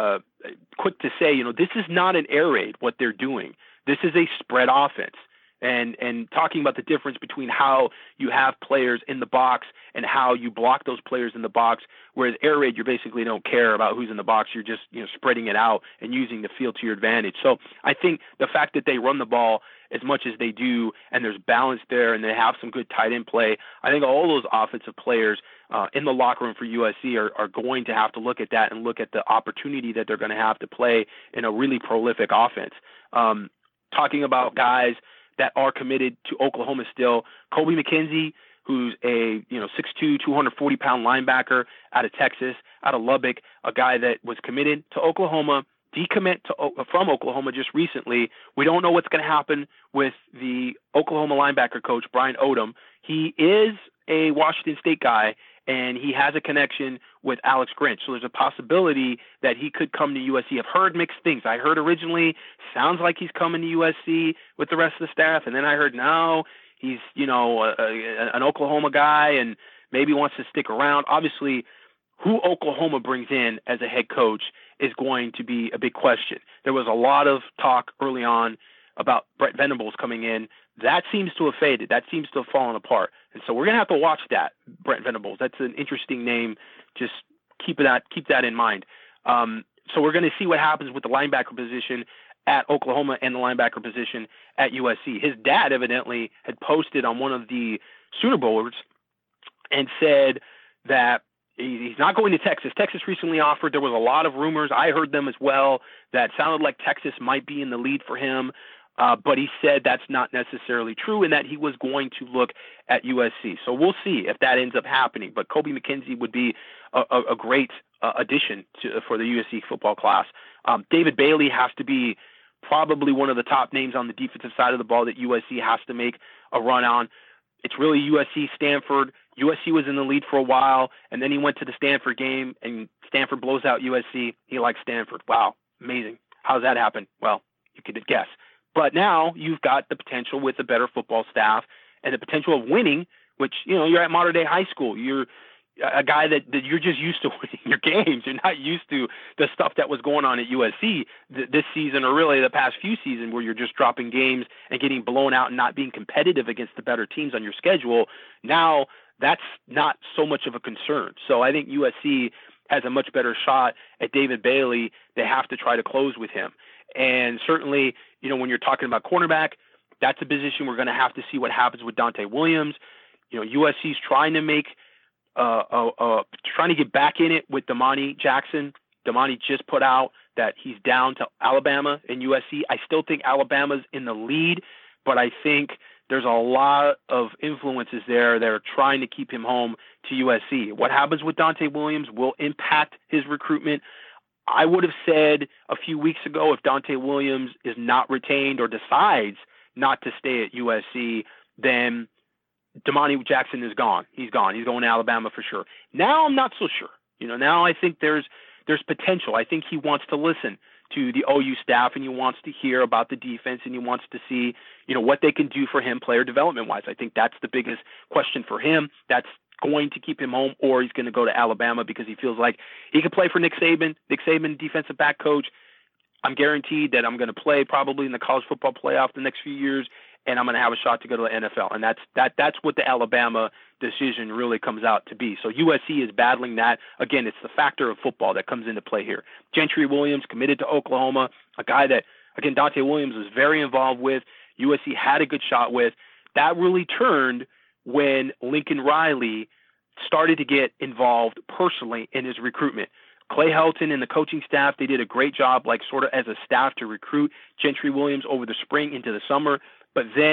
Speaker 3: quick to say, this is not an air raid, what they're doing. This is a spread offense. And talking about the difference between how you have players in the box and how you block those players in the box, whereas air raid, you basically don't care about who's in the box. You're just spreading it out and using the field to your advantage. So I think the fact that they run the ball as much as they do and there's balance there and they have some good tight end play, I think all those offensive players in the locker room for USC are going to have to look at that and look at the opportunity that they're going to have to play in a really prolific offense. Talking about guys that are committed to Oklahoma still, Kobe McKenzie, who's a 6'2", 240-pound linebacker out of Texas, out of Lubbock, a guy that was committed to Oklahoma, decommit from Oklahoma just recently. We don't know what's going to happen with the Oklahoma linebacker coach, Brian Odom. He is a Washington State guy, and he has a connection with Alex Grinch. So there's a possibility that he could come to USC. I've heard mixed things. I heard originally, sounds like he's coming to USC with the rest of the staff. And then I heard, no, he's, an Oklahoma guy and maybe wants to stick around. Obviously, who Oklahoma brings in as a head coach is going to be a big question. There was a lot of talk early on about Brent Venables coming in. That seems to have faded. That seems to have fallen apart. And so we're going to have to watch that, Brent Venables. That's an interesting name. Just keep that in mind. So we're going to see what happens with the linebacker position at Oklahoma and the linebacker position at USC. His dad evidently had posted on one of the Sooner boards and said that he's not going to Texas. Texas recently offered. There was a lot of rumors. I heard them as well that sounded like Texas might be in the lead for him. But he said that's not necessarily true and that he was going to look at USC. So we'll see if that ends up happening. But Kobe McKenzie would be a great addition for the USC football class. David Bailey has to be probably one of the top names on the defensive side of the ball that USC has to make a run on. It's really USC, Stanford. USC was in the lead for a while, and then he went to the Stanford game, and Stanford blows out USC. He likes Stanford. Wow, amazing. How's that happen? Well, you could guess. But now you've got the potential with a better football staff and the potential of winning, which, you're at modern day high school. You're a guy that you're just used to winning your games. You're not used to the stuff that was going on at USC this season or really the past few seasons where you're just dropping games and getting blown out and not being competitive against the better teams on your schedule. Now that's not so much of a concern. So I think USC has a much better shot at David Bailey. They have to try to close with him. And certainly, when you're talking about cornerback, that's a position we're going to have to see what happens with Dante Williams. USC's trying to make, trying to get back in it with Damani Jackson. Damani just put out that he's down to Alabama and USC. I still think Alabama's in the lead, but I think there's a lot of influences there that are trying to keep him home to USC. What happens with Dante Williams will impact his recruitment. I would have said a few weeks ago, if Dante Williams is not retained or decides not to stay at USC, then Damani Jackson is gone. He's gone. He's going to Alabama for sure. Now I'm not so sure. Now I think there's potential. I think he wants to listen to the OU staff and he wants to hear about the defense and he wants to see, what they can do for him player development wise. I think that's the biggest question for him. That's going to keep him home, or he's going to go to Alabama because he feels like he could play for Nick Saban. Nick Saban, defensive back coach. I'm guaranteed that I'm going to play probably in the college football playoff the next few years, and I'm going to have a shot to go to the NFL. And that's what the Alabama decision really comes out to be. So USC is battling that. Again, it's the factor of football that comes into play here. Gentry Williams committed to Oklahoma, a guy that, again, Dante Williams was very involved with. USC had a good shot with. That really turned when Lincoln Riley started to get involved personally in his recruitment. Clay Helton and the coaching staff, they did a great job, like sort of as a staff to recruit Gentry Williams over the spring into the summer. But then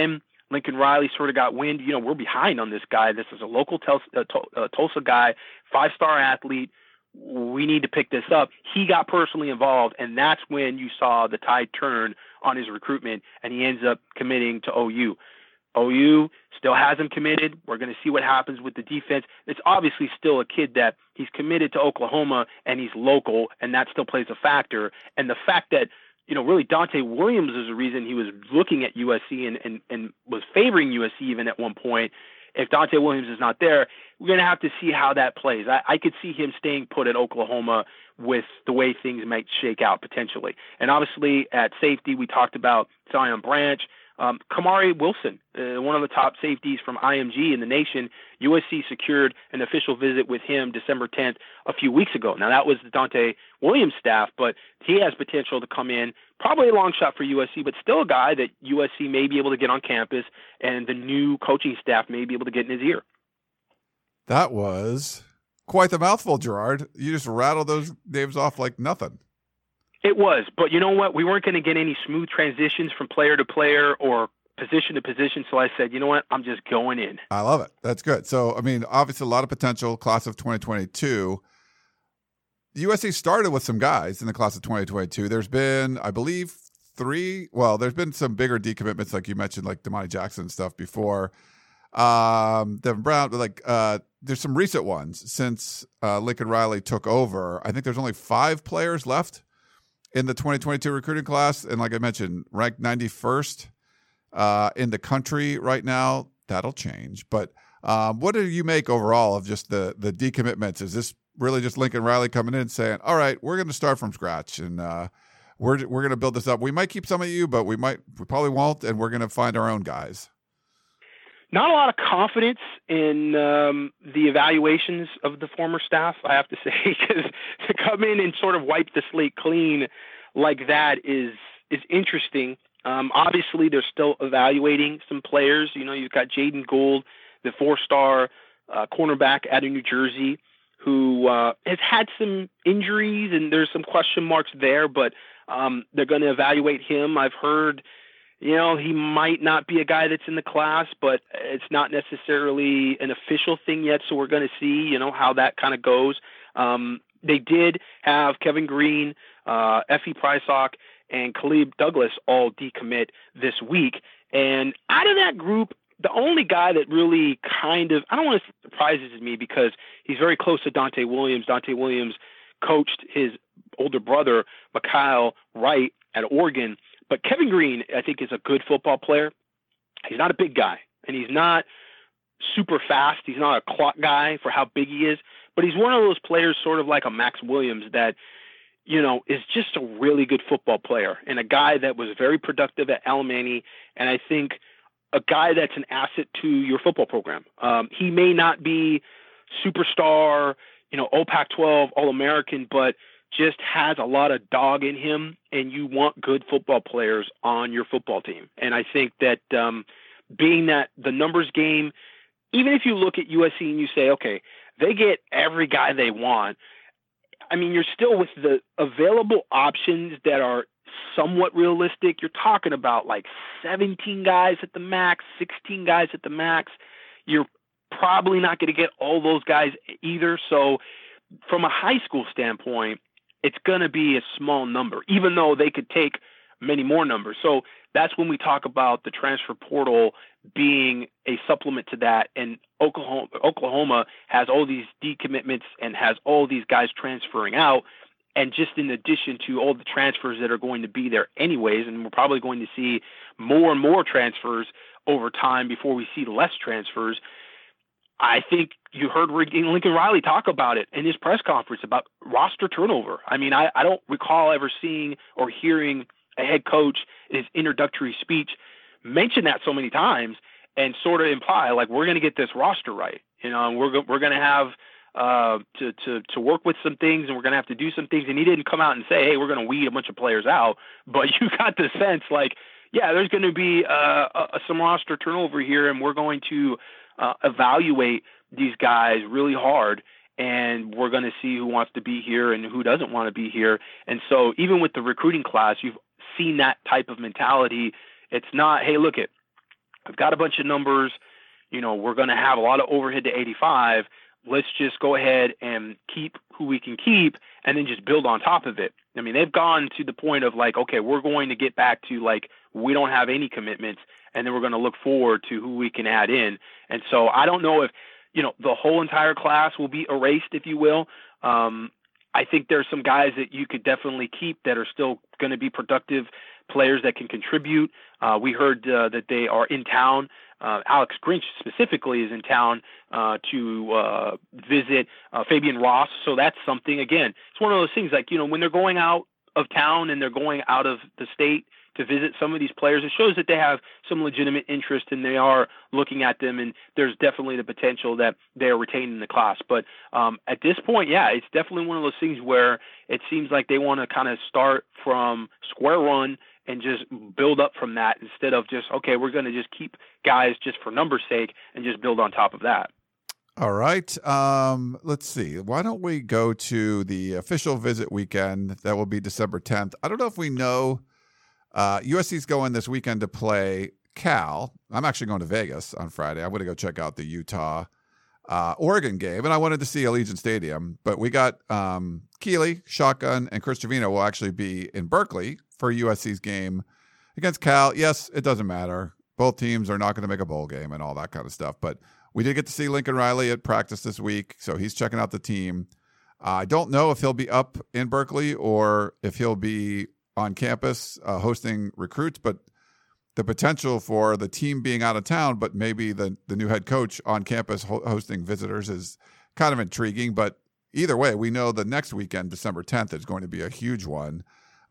Speaker 3: Lincoln Riley sort of got wind, we're behind on this guy. This is a local Tulsa guy, 5-star athlete. We need to pick this up. He got personally involved, and that's when you saw the tide turn on his recruitment, and he ends up committing to OU. OU still has him committed. We're going to see what happens with the defense. It's obviously still a kid that he's committed to Oklahoma, and he's local, and that still plays a factor. And the fact that, really Dante Williams is the reason he was looking at USC and was favoring USC even at one point. If Dante Williams is not there, we're going to have to see how that plays. I could see him staying put at Oklahoma with the way things might shake out potentially. And obviously at safety, we talked about Zion Branch. Kamari Wilson, one of the top safeties from IMG in the nation. USC secured an official visit with him December 10th a few weeks ago. Now, that was the Dante Williams staff, but he has potential to come in, probably a long shot for USC, but still a guy that USC may be able to get on campus, and the new coaching staff may be able to get in his ear.
Speaker 2: That was quite the mouthful, Gerard. You just rattled those names off like nothing.
Speaker 3: It was, but you know what? We weren't going to get any smooth transitions from player to player or position to position, so I said, you know what? I'm just going in.
Speaker 2: I love it. That's good. So, obviously a lot of potential, class of 2022. USC started with some guys in the class of 2022. There's been, I believe, there's been some bigger decommitments, like you mentioned, like Damani Jackson and stuff before. Devin Brown, but there's some recent ones since Lincoln Riley took over. I think there's only 5 players left in the 2022 recruiting class. And like I mentioned, ranked 91st in the country right now. That'll change. But what do you make overall of just the decommitments? Is this really just Lincoln Riley coming in and saying, all right, we're going to start from scratch and we're going to build this up? We might keep some of you, but we probably won't. And we're going to find our own guys.
Speaker 3: Not a lot of confidence in the evaluations of the former staff, I have to say, because to come in and sort of wipe the slate clean like that is interesting. Obviously, they're still evaluating some players. You've got Jaden Gould, the 4-star cornerback out of New Jersey, who has had some injuries, and there's some question marks there, but they're going to evaluate him. I've heard he might not be a guy that's in the class, but it's not necessarily an official thing yet. So we're going to see, how that kind of goes. They did have Kevin Green, Effie Prysock, and Khalib Douglas all decommit this week. And out of that group, the only guy that really kind of, I don't want to say surprises me because he's very close to Dante Williams. Dante Williams coached his older brother, Mikhail Wright, at Oregon. But Kevin Green, I think, is a good football player. He's not a big guy, and he's not super fast. He's not a clock guy for how big he is, but he's one of those players sort of like a Max Williams that, is just a really good football player and a guy that was very productive at Alemany, and I think a guy that's an asset to your football program. He may not be superstar, All Pac-12, All-American, but just has a lot of dog in him, and you want good football players on your football team. And I think that being that the numbers game, even if you look at USC and you say, okay, they get every guy they want, you're still with the available options that are somewhat realistic. You're talking about like 17 guys at the max, 16 guys at the max. You're probably not going to get all those guys either. So from a high school standpoint, it's going to be a small number, even though they could take many more numbers. So that's when we talk about the transfer portal being a supplement to that. And Oklahoma has all these decommitments and has all these guys transferring out. And just in addition to all the transfers that are going to be there anyways, and we're probably going to see more and more transfers over time before we see less transfers. I think you heard Lincoln Riley talk about it in his press conference about roster turnover. I don't recall ever seeing or hearing a head coach in his introductory speech mention that so many times and sort of imply like we're going to get this roster right. And we're going to have to work with some things, and we're going to have to do some things. And he didn't come out and say, hey, we're going to weed a bunch of players out. But you got the sense like, yeah, there's going to be some roster turnover here, and we're going to evaluate these guys really hard, and we're going to see who wants to be here and who doesn't want to be here. And so even with the recruiting class, you've seen that type of mentality. It's not, hey, look it, I've got a bunch of numbers. We're going to have a lot of overhead to 85. Let's just go ahead and keep who we can keep and then just build on top of it. I mean, they've gone to the point of like, okay, we're going to get back to like, we don't have any commitments, and then we're going to look forward to who we can add in. And so I don't know if, the whole entire class will be erased, if you will. I think there's some guys that you could definitely keep that are still going to be productive players that can contribute. We heard that they are in town. Alex Grinch specifically is in town to visit Fabian Ross. So that's something, again, it's one of those things like, when they're going out of town and they're going out of the state to visit some of these players, it shows that they have some legitimate interest and they are looking at them, and there's definitely the potential that they are retained in the class. But at this point, yeah, it's definitely one of those things where it seems like they want to kind of start from square one and just build up from that instead of just, okay, we're going to just keep guys just for numbers' sake and just build on top of that.
Speaker 2: All right. Let's see. Why don't we go to the official visit weekend? That will be December 10th. I don't know if we know. USC's going this weekend to play Cal. I'm actually going to Vegas on Friday. I'm going to go check out the Utah Oregon game, and I wanted to see Allegiant Stadium. But we got Keeley, Shotgun, and Chris Trevino will actually be in Berkeley for USC's game against Cal. Yes, it doesn't matter. Both teams are not going to make a bowl game and all that kind of stuff. But we did get to see Lincoln Riley at practice this week, so he's checking out the team. I don't know if he'll be up in Berkeley or if he'll be on campus hosting recruits, but the potential for the team being out of town, but maybe the new head coach on campus hosting visitors is kind of intriguing. But either way, we know the next weekend, December 10th, is going to be a huge one.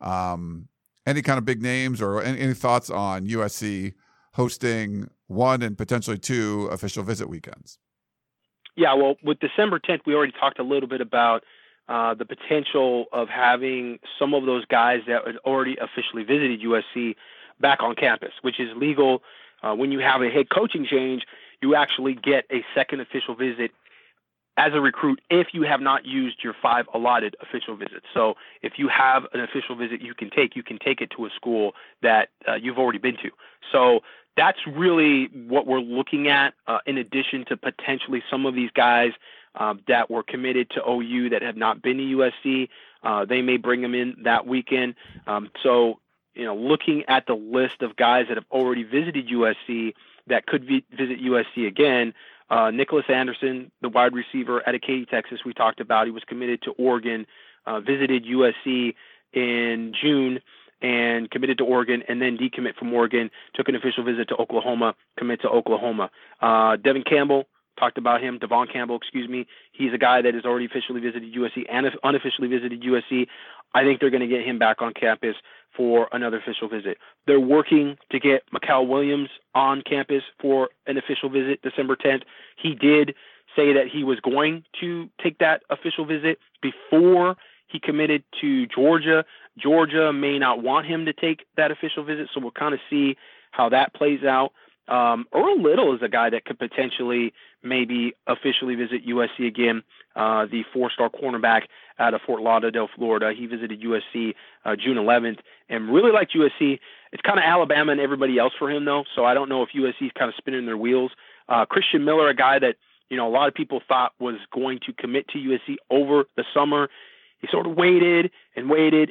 Speaker 2: Any kind of big names or any thoughts on USC hosting one and potentially two official visit weekends?
Speaker 3: Yeah, well, with December 10th, we already talked a little bit about the potential of having some of those guys that had already officially visited USC back on campus, which is legal. When you have a head coaching change, you actually get a second official visit as a recruit if you have not used your 5 allotted official visits. So if you have an official visit you can take it to a school that you've already been to. So that's really what we're looking at, in addition to potentially some of these guys that were committed to OU that have not been to USC. They may bring them in that weekend. So, looking at the list of guys that have already visited USC that could visit USC again, Nicholas Anderson, the wide receiver out of Katy, Texas, we talked about. He was committed to Oregon, visited USC in June and committed to Oregon, and then decommit from Oregon, took an official visit to Oklahoma, commit to Oklahoma. Devon Campbell, talked about him, Devon Campbell, he's a guy that has already officially visited USC and unofficially visited USC. I think they're going to get him back on campus for another official visit. They're working to get Mikal Williams on campus for an official visit December 10th. He did say that he was going to take that official visit before he committed to Georgia. Georgia may not want him to take that official visit, so we'll kind of see how that plays out. Earl Little is a guy that could potentially maybe officially visit USC again, the 4-star cornerback out of Fort Lauderdale, Florida. He visited USC June 11th and really liked USC. It's kind of Alabama and everybody else for him, though, so I don't know if USC is kind of spinning their wheels. Christian Miller, a guy that a lot of people thought was going to commit to USC over the summer. He sort of waited, and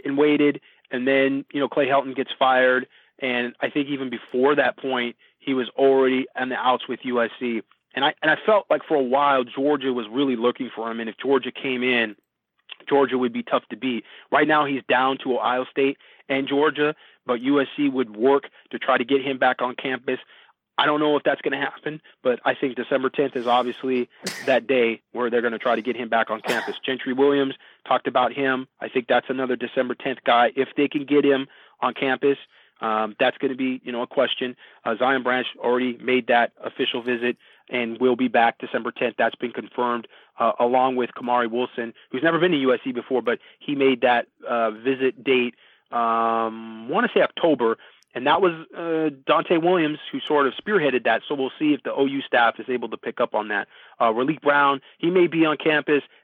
Speaker 3: then, Clay Helton gets fired, and I think even before that point, he was already on the outs with USC. And I felt like for a while Georgia was really looking for him, and if Georgia came in, Georgia would be tough to beat. Right now he's down to Ohio State and Georgia, but USC would work to try to get him back on campus. I don't know if that's going to happen, but I think December 10th is obviously that day where they're going to try to get him back on campus. Gentry Williams, talked about him. I think that's another December 10th guy. If they can get him on campus, that's going to be, a question. Zion Branch already made that official visit and will be back December 10th. That's been confirmed, along with Kamari Wilson, who's never been to USC before, but he made that visit date, want to say October. And that was Dante Williams who sort of spearheaded that. So we'll see if the OU staff is able to pick up on that. Raleek Brown, he may be on campus.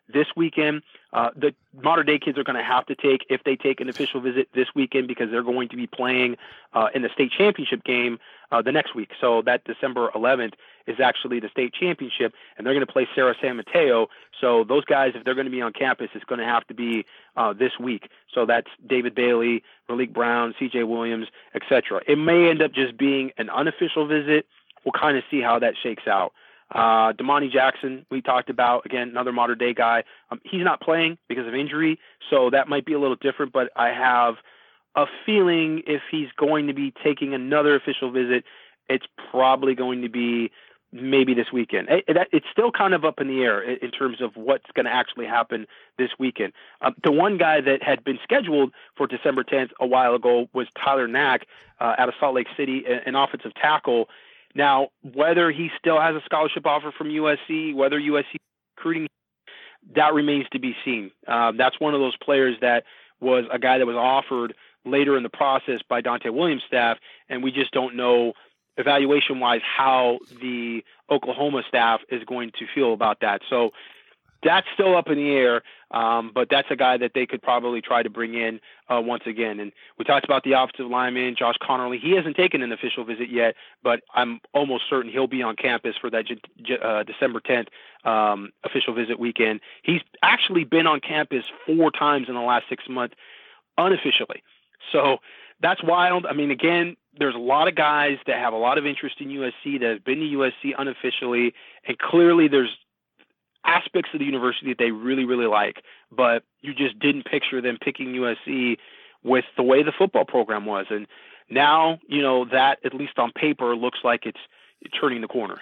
Speaker 3: this weekend. The modern day kids are going to have to take, if they take an official visit this weekend, because they're going to be playing in the state championship game the next week. So that December 11th is actually the state championship, and they're going to play Sarah San Mateo. So those guys, if they're going to be on campus, it's going to have to be this week. So that's David Bailey, Malik Brown, CJ Williams, etc. It may end up just being an unofficial visit. We'll kind of see how that shakes out. Damani Jackson, we talked about, again, another modern day guy. He's not playing because of injury, so that might be a little different, but I have a feeling if he's going to be taking another official visit, it's probably going to be maybe this weekend. It's still kind of up in the air in terms of what's going to actually happen this weekend. The one guy that had been scheduled for December 10th a while ago was Tyler Knack out of Salt Lake City, an offensive tackle. Now, whether he still has a scholarship offer from USC, whether USC recruiting, that remains to be seen. That's one of those players that was a guy that was offered later in the process by Dante Williams' staff, and we just don't know evaluation-wise how the Oklahoma staff is going to feel about that. So that's still up in the air, but that's a guy that they could probably try to bring in once again. And we talked about the offensive lineman, Josh Connerly. He hasn't taken an official visit yet, but I'm almost certain he'll be on campus for that December 10th official visit weekend. He's actually been on campus 4 times in the last 6 months unofficially. So that's wild. I mean, again, there's a lot of guys that have a lot of interest in USC that have been to USC unofficially, and clearly there's aspects of the university that they really, really like, but you just didn't picture them picking USC with the way the football program was. And now, you know, that at least on paper looks like it's turning the corner.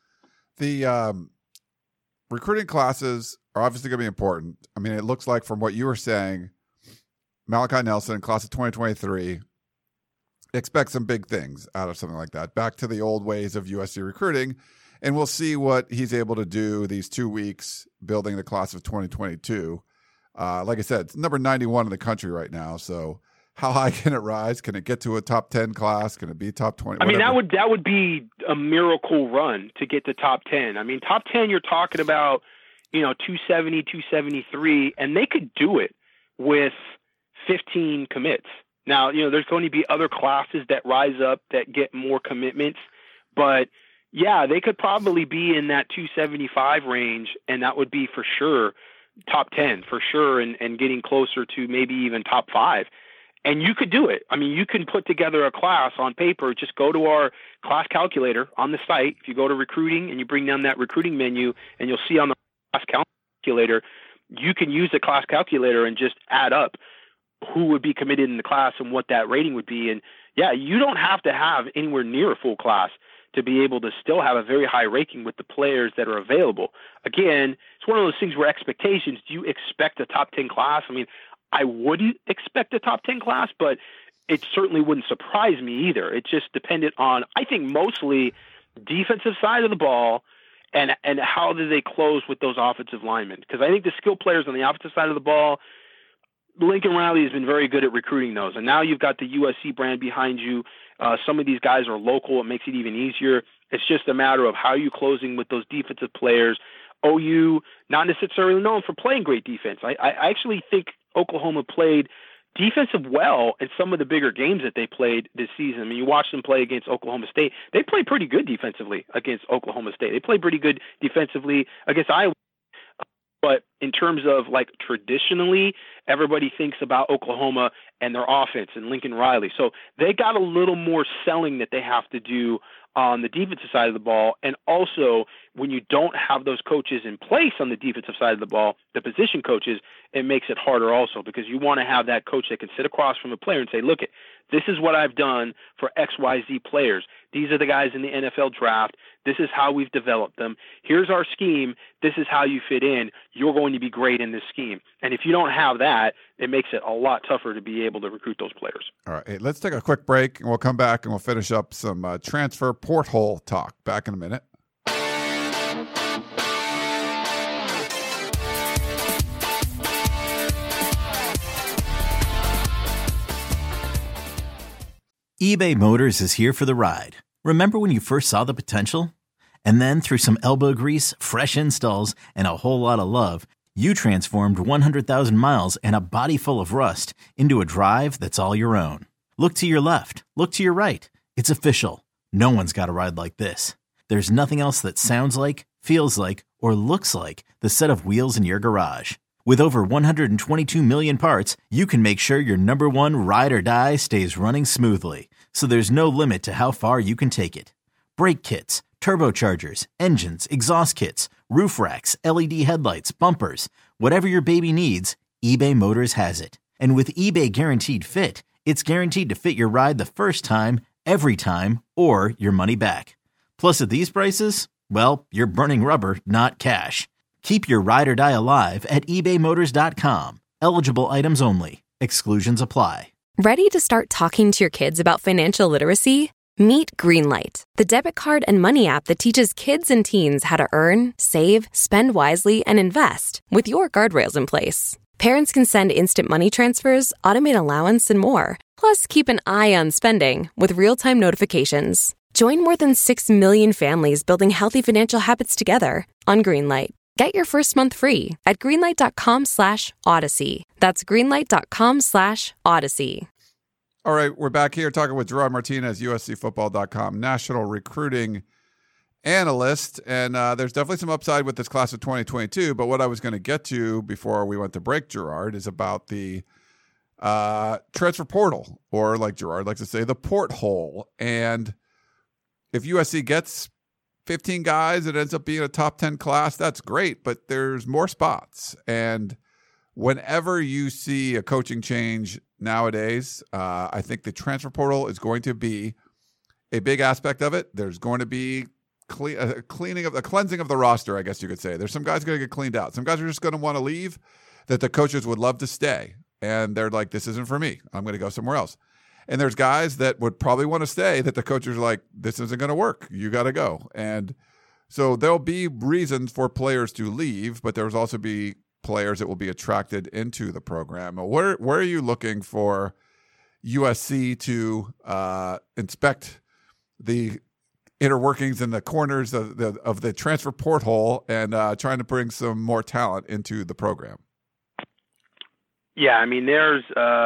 Speaker 2: The recruiting classes are obviously going to be important. I mean, it looks like from what you were saying, Malachi Nelson, class of 2023, expect some big things out of something like that. Back to the old ways of USC recruiting. And we'll see what he's able to do these 2 weeks building the class of 2022. Like I said, it's number 91 in the country right now. So how high can it rise? Can it get to a top 10 class? Can it be top 20?
Speaker 3: I mean, that would be a miracle run to get to top 10. I mean, top 10, you're talking about, 270, 273, and they could do it with 15 commits. Now, there's going to be other classes that rise up that get more commitments, but yeah, they could probably be in that 275 range, and that would be for sure top 10 for sure, and getting closer to maybe even top 5. And you could do it. I mean, you can put together a class on paper. Just go to our class calculator on the site. If you go to recruiting and you bring down that recruiting menu, and you'll see on the class calculator, you can use the class calculator and just add up who would be committed in the class and what that rating would be. And yeah, you don't have to have anywhere near a full class to be able to still have a very high ranking with the players that are available. Again, it's one of those things where expectations, do you expect a top 10 class? I mean, I wouldn't expect a top 10 class, but it certainly wouldn't surprise me either. It just depended on, I think, mostly defensive side of the ball and how do they close with those offensive linemen. Because I think the skill players on the offensive side of the ball, Lincoln Riley has been very good at recruiting those. And now you've got the USC brand behind you. Some of these guys are local. It makes it even easier. It's just a matter of how you closing with those defensive players. OU, not necessarily known for playing great defense. I actually think Oklahoma played defensive well in some of the bigger games that they played this season. I mean, you watch them play against Oklahoma State. They played pretty good defensively against Oklahoma State. They played pretty good defensively against Iowa. But in terms of like traditionally, everybody thinks about Oklahoma and their offense and Lincoln Riley. So they got a little more selling that they have to do on the defensive side of the ball. And also, when you don't have those coaches in place on the defensive side of the ball, the position coaches, it makes it harder also, because you want to have that coach that can sit across from a player and say, look, this is what I've done for XYZ players. These are the guys in the NFL draft. This is how we've developed them. Here's our scheme. This is how you fit in. You're going to be great in this scheme. And if you don't have that, it makes it a lot tougher to be able to recruit those players.
Speaker 2: All right. Hey, let's take a quick break, and we'll come back and we'll finish up some transfer porthole talk. Back in a minute.
Speaker 4: eBay Motors is here for the ride. Remember when you first saw the potential? And then through some elbow grease, fresh installs, and a whole lot of love, You transformed 100,000 miles and a body full of rust into a drive that's all your own. Look to your left. Look to your right. It's official. No one's got a ride like this. There's nothing else that sounds like, feels like, or looks like the set of wheels in your garage. With over 122 million parts, you can make sure your number one ride or die stays running smoothly, so there's no limit to how far you can take it. Brake kits, turbochargers, engines, exhaust kits, roof racks, LED headlights, bumpers, whatever your baby needs, eBay Motors has it. And with eBay Guaranteed Fit, it's guaranteed to fit your ride the first time, every time, or your money back. Plus at these prices, well, you're burning rubber, not cash. Keep your ride or die alive at ebaymotors.com. Eligible items only. Exclusions apply.
Speaker 5: Ready to start talking to your kids about financial literacy? Meet Greenlight, the debit card and money app that teaches kids and teens how to earn, save, spend wisely, and invest with your guardrails in place. Parents can send instant money transfers, automate allowance, and more. Plus, keep an eye on spending with real-time notifications. Join more than 6 million families building healthy financial habits together on Greenlight. Get your first month free at greenlight.com/Odyssey. That's greenlight.com/Odyssey.
Speaker 2: All right, we're back here talking with Gerard Martinez, USCFootball.com, national recruiting analyst. And there's definitely some upside with this class of 2022. But what I was going to get to before we went to break, Gerard, is about the transfer portal, or like Gerard likes to say, the porthole. And if USC gets 15 guys, it ends up being a top 10 class. That's great, but there's more spots. And whenever you see a coaching change nowadays, I think the transfer portal is going to be a big aspect of it. There's going to be a cleansing of the roster, I guess you could say. There's some guys going to get cleaned out. Some guys are just going to want to leave that the coaches would love to stay. And they're like, this isn't for me. I'm going to go somewhere else. And there's guys that would probably want to stay that the coaches are like, this isn't going to work. You got to go. And so there'll be reasons for players to leave, but there's also be players that will be attracted into the program. Where are you looking for USC to inspect the inner workings and the corners of the transfer porthole and trying to bring some more talent into the program?
Speaker 3: Yeah, I mean, there's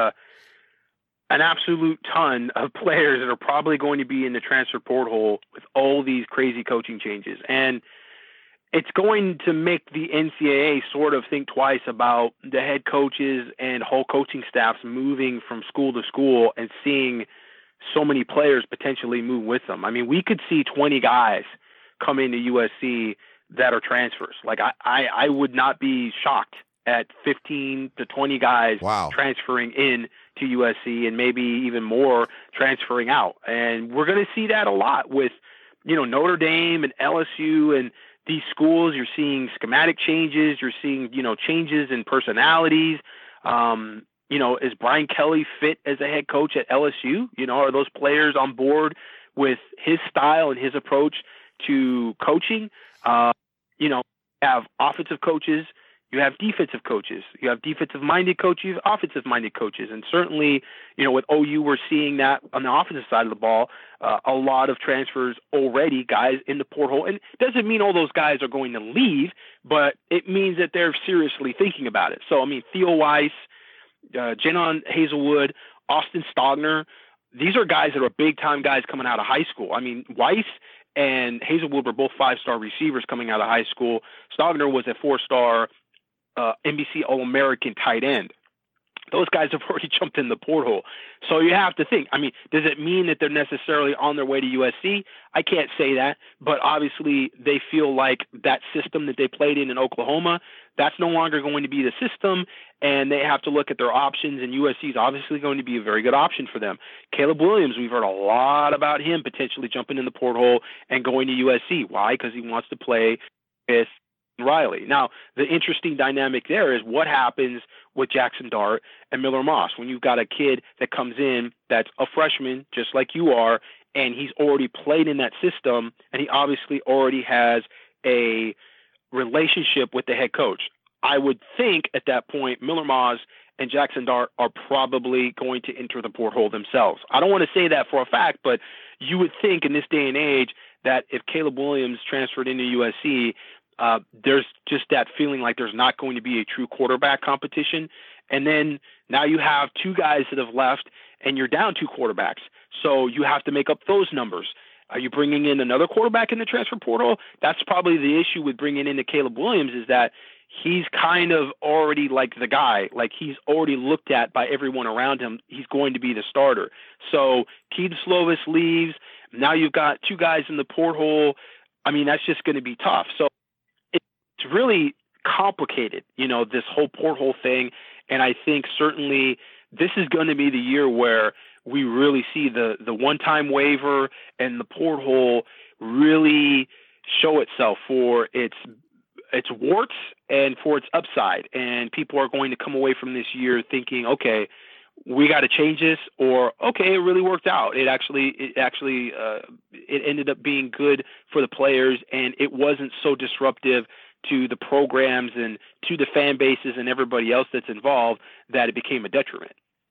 Speaker 3: an absolute ton of players that are probably going to be in the transfer porthole with all these crazy coaching changes. And it's going to make the NCAA sort of think twice about the head coaches and whole coaching staffs moving from school to school and seeing so many players potentially move with them. I mean, we could see 20 guys come into USC that are transfers. Like I would not be shocked at 15 to 20 guys transferring in to USC, and maybe even more transferring out. And we're going to see that a lot with, Notre Dame and LSU and these schools. You're seeing schematic changes. You're seeing, changes in personalities. Is Brian Kelly fit as a head coach at LSU? Are those players on board with his style and his approach to coaching? Have offensive coaches. You have defensive coaches. You have defensive-minded coaches. You have offensive-minded coaches. And certainly, with OU, we're seeing that on the offensive side of the ball, a lot of transfers already, guys in the porthole. And it doesn't mean all those guys are going to leave, but it means that they're seriously thinking about it. So, Theo Weiss, Janon Hazelwood, Austin Stogner, these are guys that are big-time guys coming out of high school. Weiss and Hazelwood were both 5-star receivers coming out of high school. Stogner was a 4-star NBC All-American tight end. Those guys have already jumped in the porthole. So you have to think, does it mean that they're necessarily on their way to USC? I can't say that, but obviously they feel like that system that they played in Oklahoma, that's no longer going to be the system, and they have to look at their options, and USC is obviously going to be a very good option for them. Caleb Williams, we've heard a lot about him potentially jumping in the porthole and going to USC. Why? Because he wants to play with Riley. Now, the interesting dynamic there is what happens with Jackson Dart and Miller Moss when you've got a kid that comes in that's a freshman, just like you are, and he's already played in that system, and he obviously already has a relationship with the head coach. I would think at that point, Miller Moss and Jackson Dart are probably going to enter the porthole themselves. I don't want to say that for a fact, but you would think in this day and age that if Caleb Williams transferred into USC, there's just that feeling like there's not going to be a true quarterback competition. And then now you have two guys that have left and you're down two quarterbacks. So you have to make up those numbers. Are you bringing in another quarterback in the transfer portal? That's probably the issue with bringing in Caleb Williams, is that he's kind of already like the guy. Like, he's already looked at by everyone around him. He's going to be the starter. So Keith Slovis leaves. Now you've got two guys in the porthole. I mean, that's just going to be tough. So it's really complicated, this whole porthole thing. And I think certainly this is going to be the year where we really see the one-time waiver and the porthole really show itself for its warts and for its upside. And people are going to come away from this year thinking, okay, we got to change this, or okay, it really worked out. It ended up being good for the players, and it wasn't so disruptive to the programs and to the fan bases and everybody else that's involved that it became a detriment.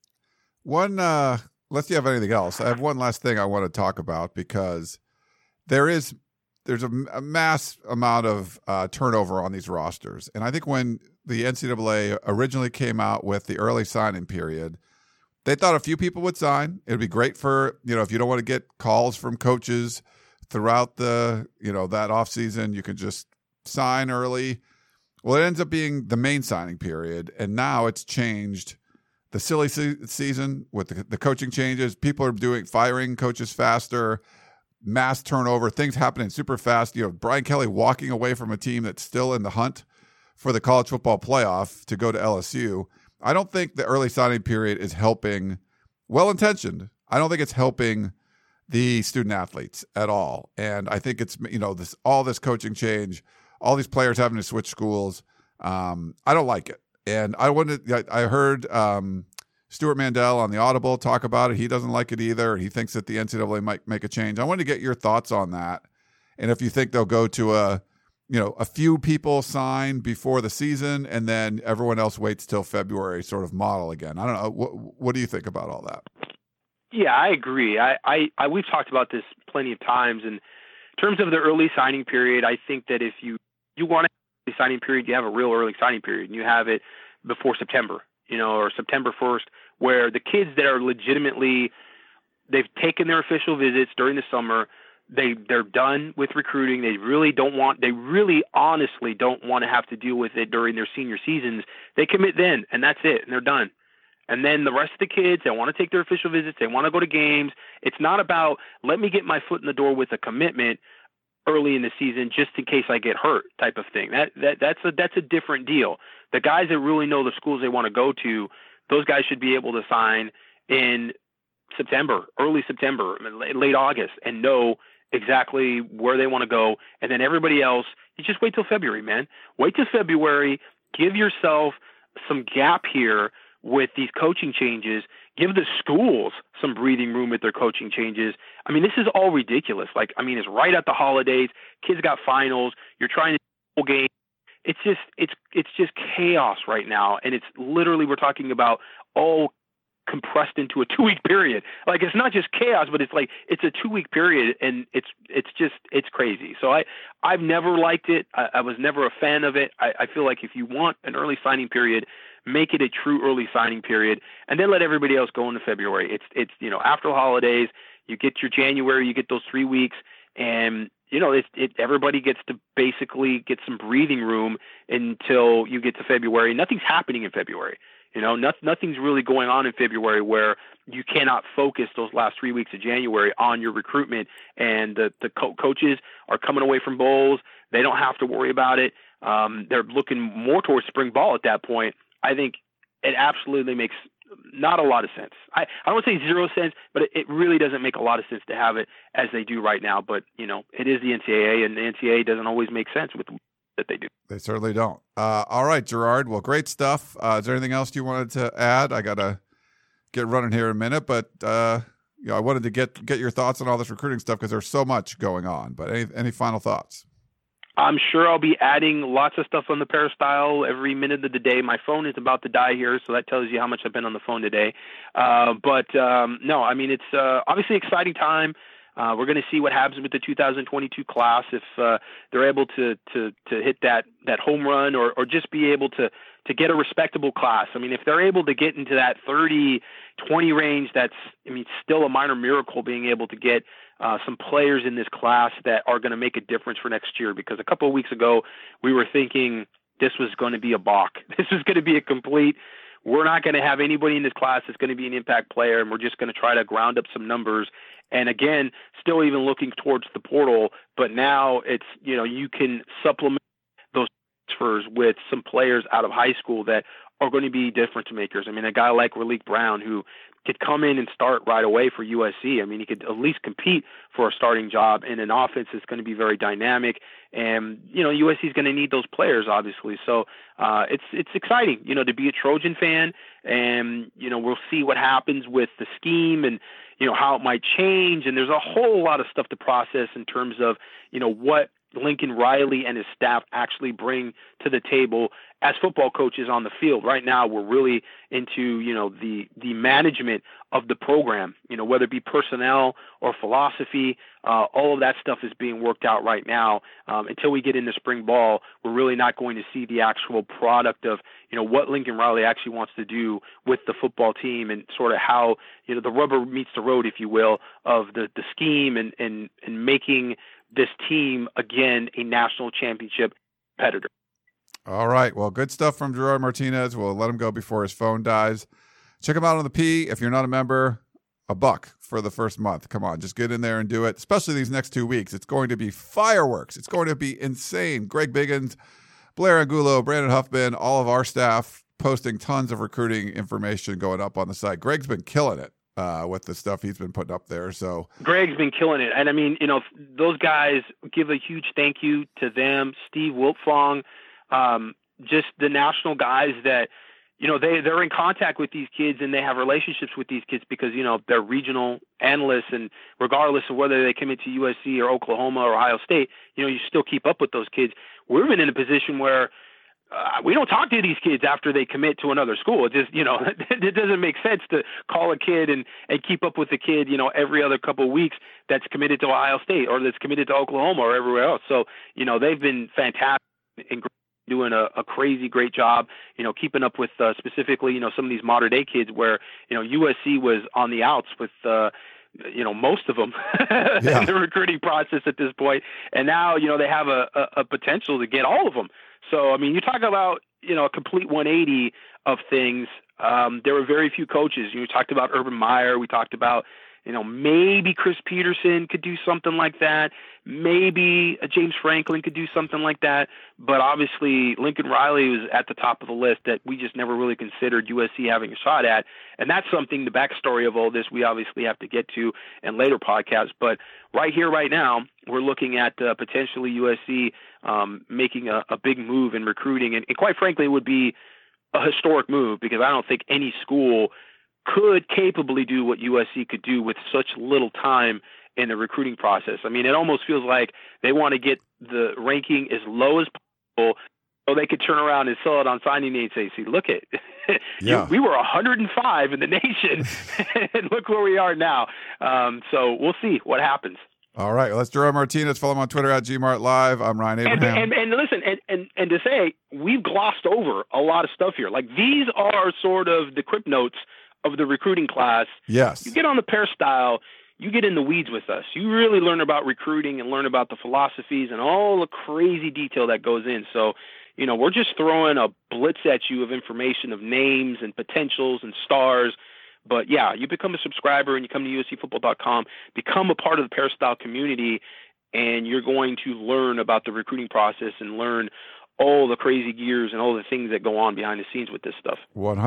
Speaker 2: Unless you have anything else, I have one last thing I want to talk about, because there's a mass amount of turnover on these rosters. And I think when the NCAA originally came out with the early signing period, they thought a few people would sign. It would be great for, if you don't want to get calls from coaches throughout the, that offseason, you can just sign early. Well, it ends up being the main signing period. And now it's changed. The silly season with the coaching changes, people are firing coaches faster, mass turnover, things happening super fast. Brian Kelly walking away from a team that's still in the hunt for the college football playoff to go to LSU. I don't think the early signing period is helping, well-intentioned. I don't think it's helping the student athletes at all. And I think it's, all this coaching change, all these players having to switch schools. I don't like it. And I heard Stuart Mandel on the Audible talk about it. He doesn't like it either. He thinks that the NCAA might make a change. I wanted to get your thoughts on that, and if you think they'll go to a few people sign before the season and then everyone else waits till February sort of model again. I don't know. What do you think about all that?
Speaker 3: Yeah, I agree. We've talked about this plenty of times. In terms of the early signing period, I think that if you want a signing period, you have a real early signing period, and you have it before September, or September 1st, where the kids that are legitimately, they've taken their official visits during the summer, they're done with recruiting. They really honestly don't want to have to deal with it during their senior seasons. They commit then, and that's it, and they're done. And then the rest of the kids, they want to take their official visits. They want to go to games. It's not about, let me get my foot in the door with a commitment early in the season just in case I get hurt type of thing. That's a different deal. The guys that really know the schools they want to go to, those guys should be able to sign in September, early September, late August, and know exactly where they want to go. And then everybody else, you just wait till February, man. Wait till February. Give yourself some gap here with these coaching changes. Give the schools some breathing room with their coaching changes. I mean, this is all ridiculous. It's right at the holidays. Kids got finals. You're trying to whole game. It's just chaos right now. And it's literally, we're talking about all compressed into a 2-week period. It's not just chaos, but it's a 2-week period, and it's crazy. So I've never liked it. I was never a fan of it. I feel like if you want an early signing period, make it a true early signing period, and then let everybody else go into February. It's after the holidays, you get your January, you get those 3 weeks, and everybody gets to basically get some breathing room until you get to February. Nothing's happening in February. Nothing's really going on in February where you cannot focus those last 3 weeks of January on your recruitment. And the coaches are coming away from bowls. They don't have to worry about it. They're looking more towards spring ball at that point. I think it absolutely makes not a lot of sense. I don't want to say 0 sense, but it really doesn't make a lot of sense to have it as they do right now. But, it is the NCAA, and the NCAA doesn't always make sense with that they do.
Speaker 2: They certainly don't. All right, Gerard. Well, great stuff. Is there anything else you wanted to add? I got to get running here in a minute, but I wanted to get your thoughts on all this recruiting stuff because there's so much going on. But any final thoughts?
Speaker 3: I'm sure I'll be adding lots of stuff on the Peristyle every minute of the day. My phone is about to die here, so that tells you how much I've been on the phone today. No, I mean, it's obviously an exciting time. We're going to see what happens with the 2022 class if they're able to hit that home run or just be able to get a respectable class. I mean, if they're able to get into that 30-20 range, that's, I mean, still a minor miracle being able to get some players in this class that are going to make a difference for next year. Because a couple of weeks ago, we were thinking this was going to be a balk. This is going to be a complete, we're not going to have anybody in this class that's going to be an impact player, and we're just going to try to ground up some numbers. And again, still even looking towards the portal, but now it's, you know, you can supplement those transfers with some players out of high school that are going to be difference makers. I mean, a guy like Raleek Brown, who could come in and start right away for USC. I mean, he could at least compete for a starting job in an offense that's going to be very dynamic. And, you know, USC is going to need those players, obviously. So it's exciting, you know, to be a Trojan fan. And, you know, we'll see what happens with the scheme and, you know, how it might change. And there's a whole lot of stuff to process in terms of, you know, what Lincoln Riley and his staff actually bring to the table as football coaches on the field. Right now, we're really into, you know, the management of the program, you know, whether it be personnel or philosophy, all of that stuff is being worked out right now. Until we get into spring ball, we're really not going to see the actual product of, you know, what Lincoln Riley actually wants to do with the football team and sort of how, you know, the rubber meets the road, if you will, of the scheme and making this team, again, a national championship competitor.
Speaker 2: All right. Well, good stuff from Gerard Martinez. We'll let him go before his phone dies. Check him out on the P. If you're not a member, $1 for the first month. Come on, just get in there and do it, especially these next 2 weeks. It's going to be fireworks. It's going to be insane. Greg Biggins, Blair Angulo, Brandon Huffman, all of our staff posting tons of recruiting information going up on the site. Greg's been killing it with the stuff he's been putting up there. So
Speaker 3: Greg's been killing it. And I mean, you know, those guys, give a huge thank you to them. Steve Wiltfong, just the national guys that, you know, they're in contact with these kids and they have relationships with these kids because, you know, they're regional analysts, and regardless of whether they come into USC or Oklahoma or Ohio State, you know, you still keep up with those kids. We're even in a position where we don't talk to these kids after they commit to another school. It just, you know, it doesn't make sense to call a kid and keep up with the kid, you know, every other couple of weeks that's committed to Ohio State or that's committed to Oklahoma or everywhere else. So, you know, they've been fantastic and doing a crazy great job, you know, keeping up with specifically, you know, some of these modern day kids where, you know, USC was on the outs with, you know, most of them in the recruiting process at this point. And now, you know, they have a potential to get all of them. So, I mean, you talk about, you know, a complete 180 of things. There were very few coaches. You talked about Urban Meyer. We talked about, you know, maybe Chris Peterson could do something like that. Maybe James Franklin could do something like that. But obviously, Lincoln Riley was at the top of the list that we just never really considered USC having a shot at. And that's something, the backstory of all this, we obviously have to get to in later podcasts. But right here, right now, we're looking at potentially USC making a big move in recruiting. And quite frankly, it would be a historic move because I don't think any school could capably do what USC could do with such little time in the recruiting process. I mean, it almost feels like they want to get the ranking as low as possible so they could turn around and sell it on signing day and say, see, look at we were 105 in the nation and look where we are now. So we'll see what happens.
Speaker 2: All right. Well, that's Gerard Martinez. Follow him on Twitter at GMartLive. I'm Ryan Abraham.
Speaker 3: And listen, and to say, we've glossed over a lot of stuff here. Like, these are sort of the quick notes of the recruiting class.
Speaker 2: Yes.
Speaker 3: You get on the Peristyle, you get in the weeds with us. You really learn about recruiting and learn about the philosophies and all the crazy detail that goes in. So, you know, we're just throwing a blitz at you of information of names and potentials and stars. But yeah, you become a subscriber and you come to USCFootball.com, become a part of the Peristyle community, and you're going to learn about the recruiting process and learn all the crazy gears and all the things that go on behind the scenes with this stuff.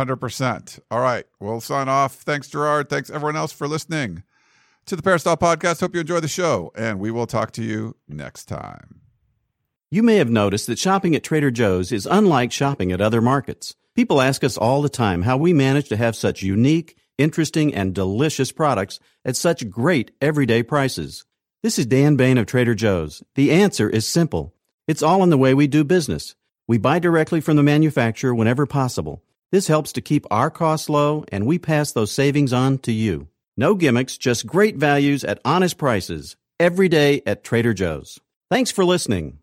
Speaker 2: 100%. All right. We'll sign off. Thanks, Gerard. Thanks, everyone else, for listening to the Peristyle Podcast. Hope you enjoy the show, and we will talk to you next time.
Speaker 6: You may have noticed that shopping at Trader Joe's is unlike shopping at other markets. People ask us all the time how we manage to have such unique, interesting, and delicious products at such great everyday prices. This is Dan Bain of Trader Joe's. The answer is simple. It's all in the way we do business. We buy directly from the manufacturer whenever possible. This helps to keep our costs low, and we pass those savings on to you. No gimmicks, just great values at honest prices. Every day at Trader Joe's. Thanks for listening.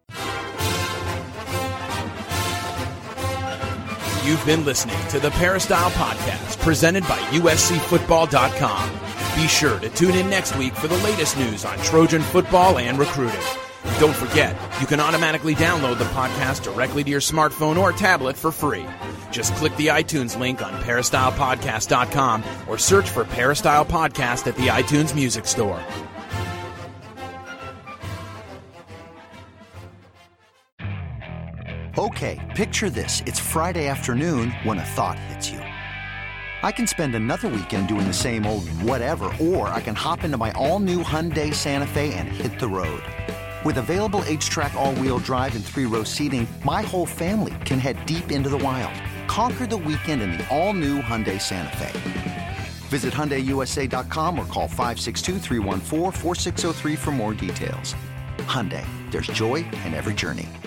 Speaker 1: You've been listening to the Peristyle Podcast, presented by USCFootball.com. Be sure to tune in next week for the latest news on Trojan football and recruiting. And don't forget, you can automatically download the podcast directly to your smartphone or tablet for free. Just click the iTunes link on PeristylePodcast.com or search for Peristyle Podcast at the iTunes Music Store.
Speaker 7: Okay, picture this. It's Friday afternoon when a thought hits you. I can spend another weekend doing the same old whatever, or I can hop into my all-new Hyundai Santa Fe and hit the road. With available H-Track all-wheel drive and 3-row seating, my whole family can head deep into the wild. Conquer the weekend in the all-new Hyundai Santa Fe. Visit HyundaiUSA.com or call 562-314-4603 for more details. Hyundai, there's joy in every journey.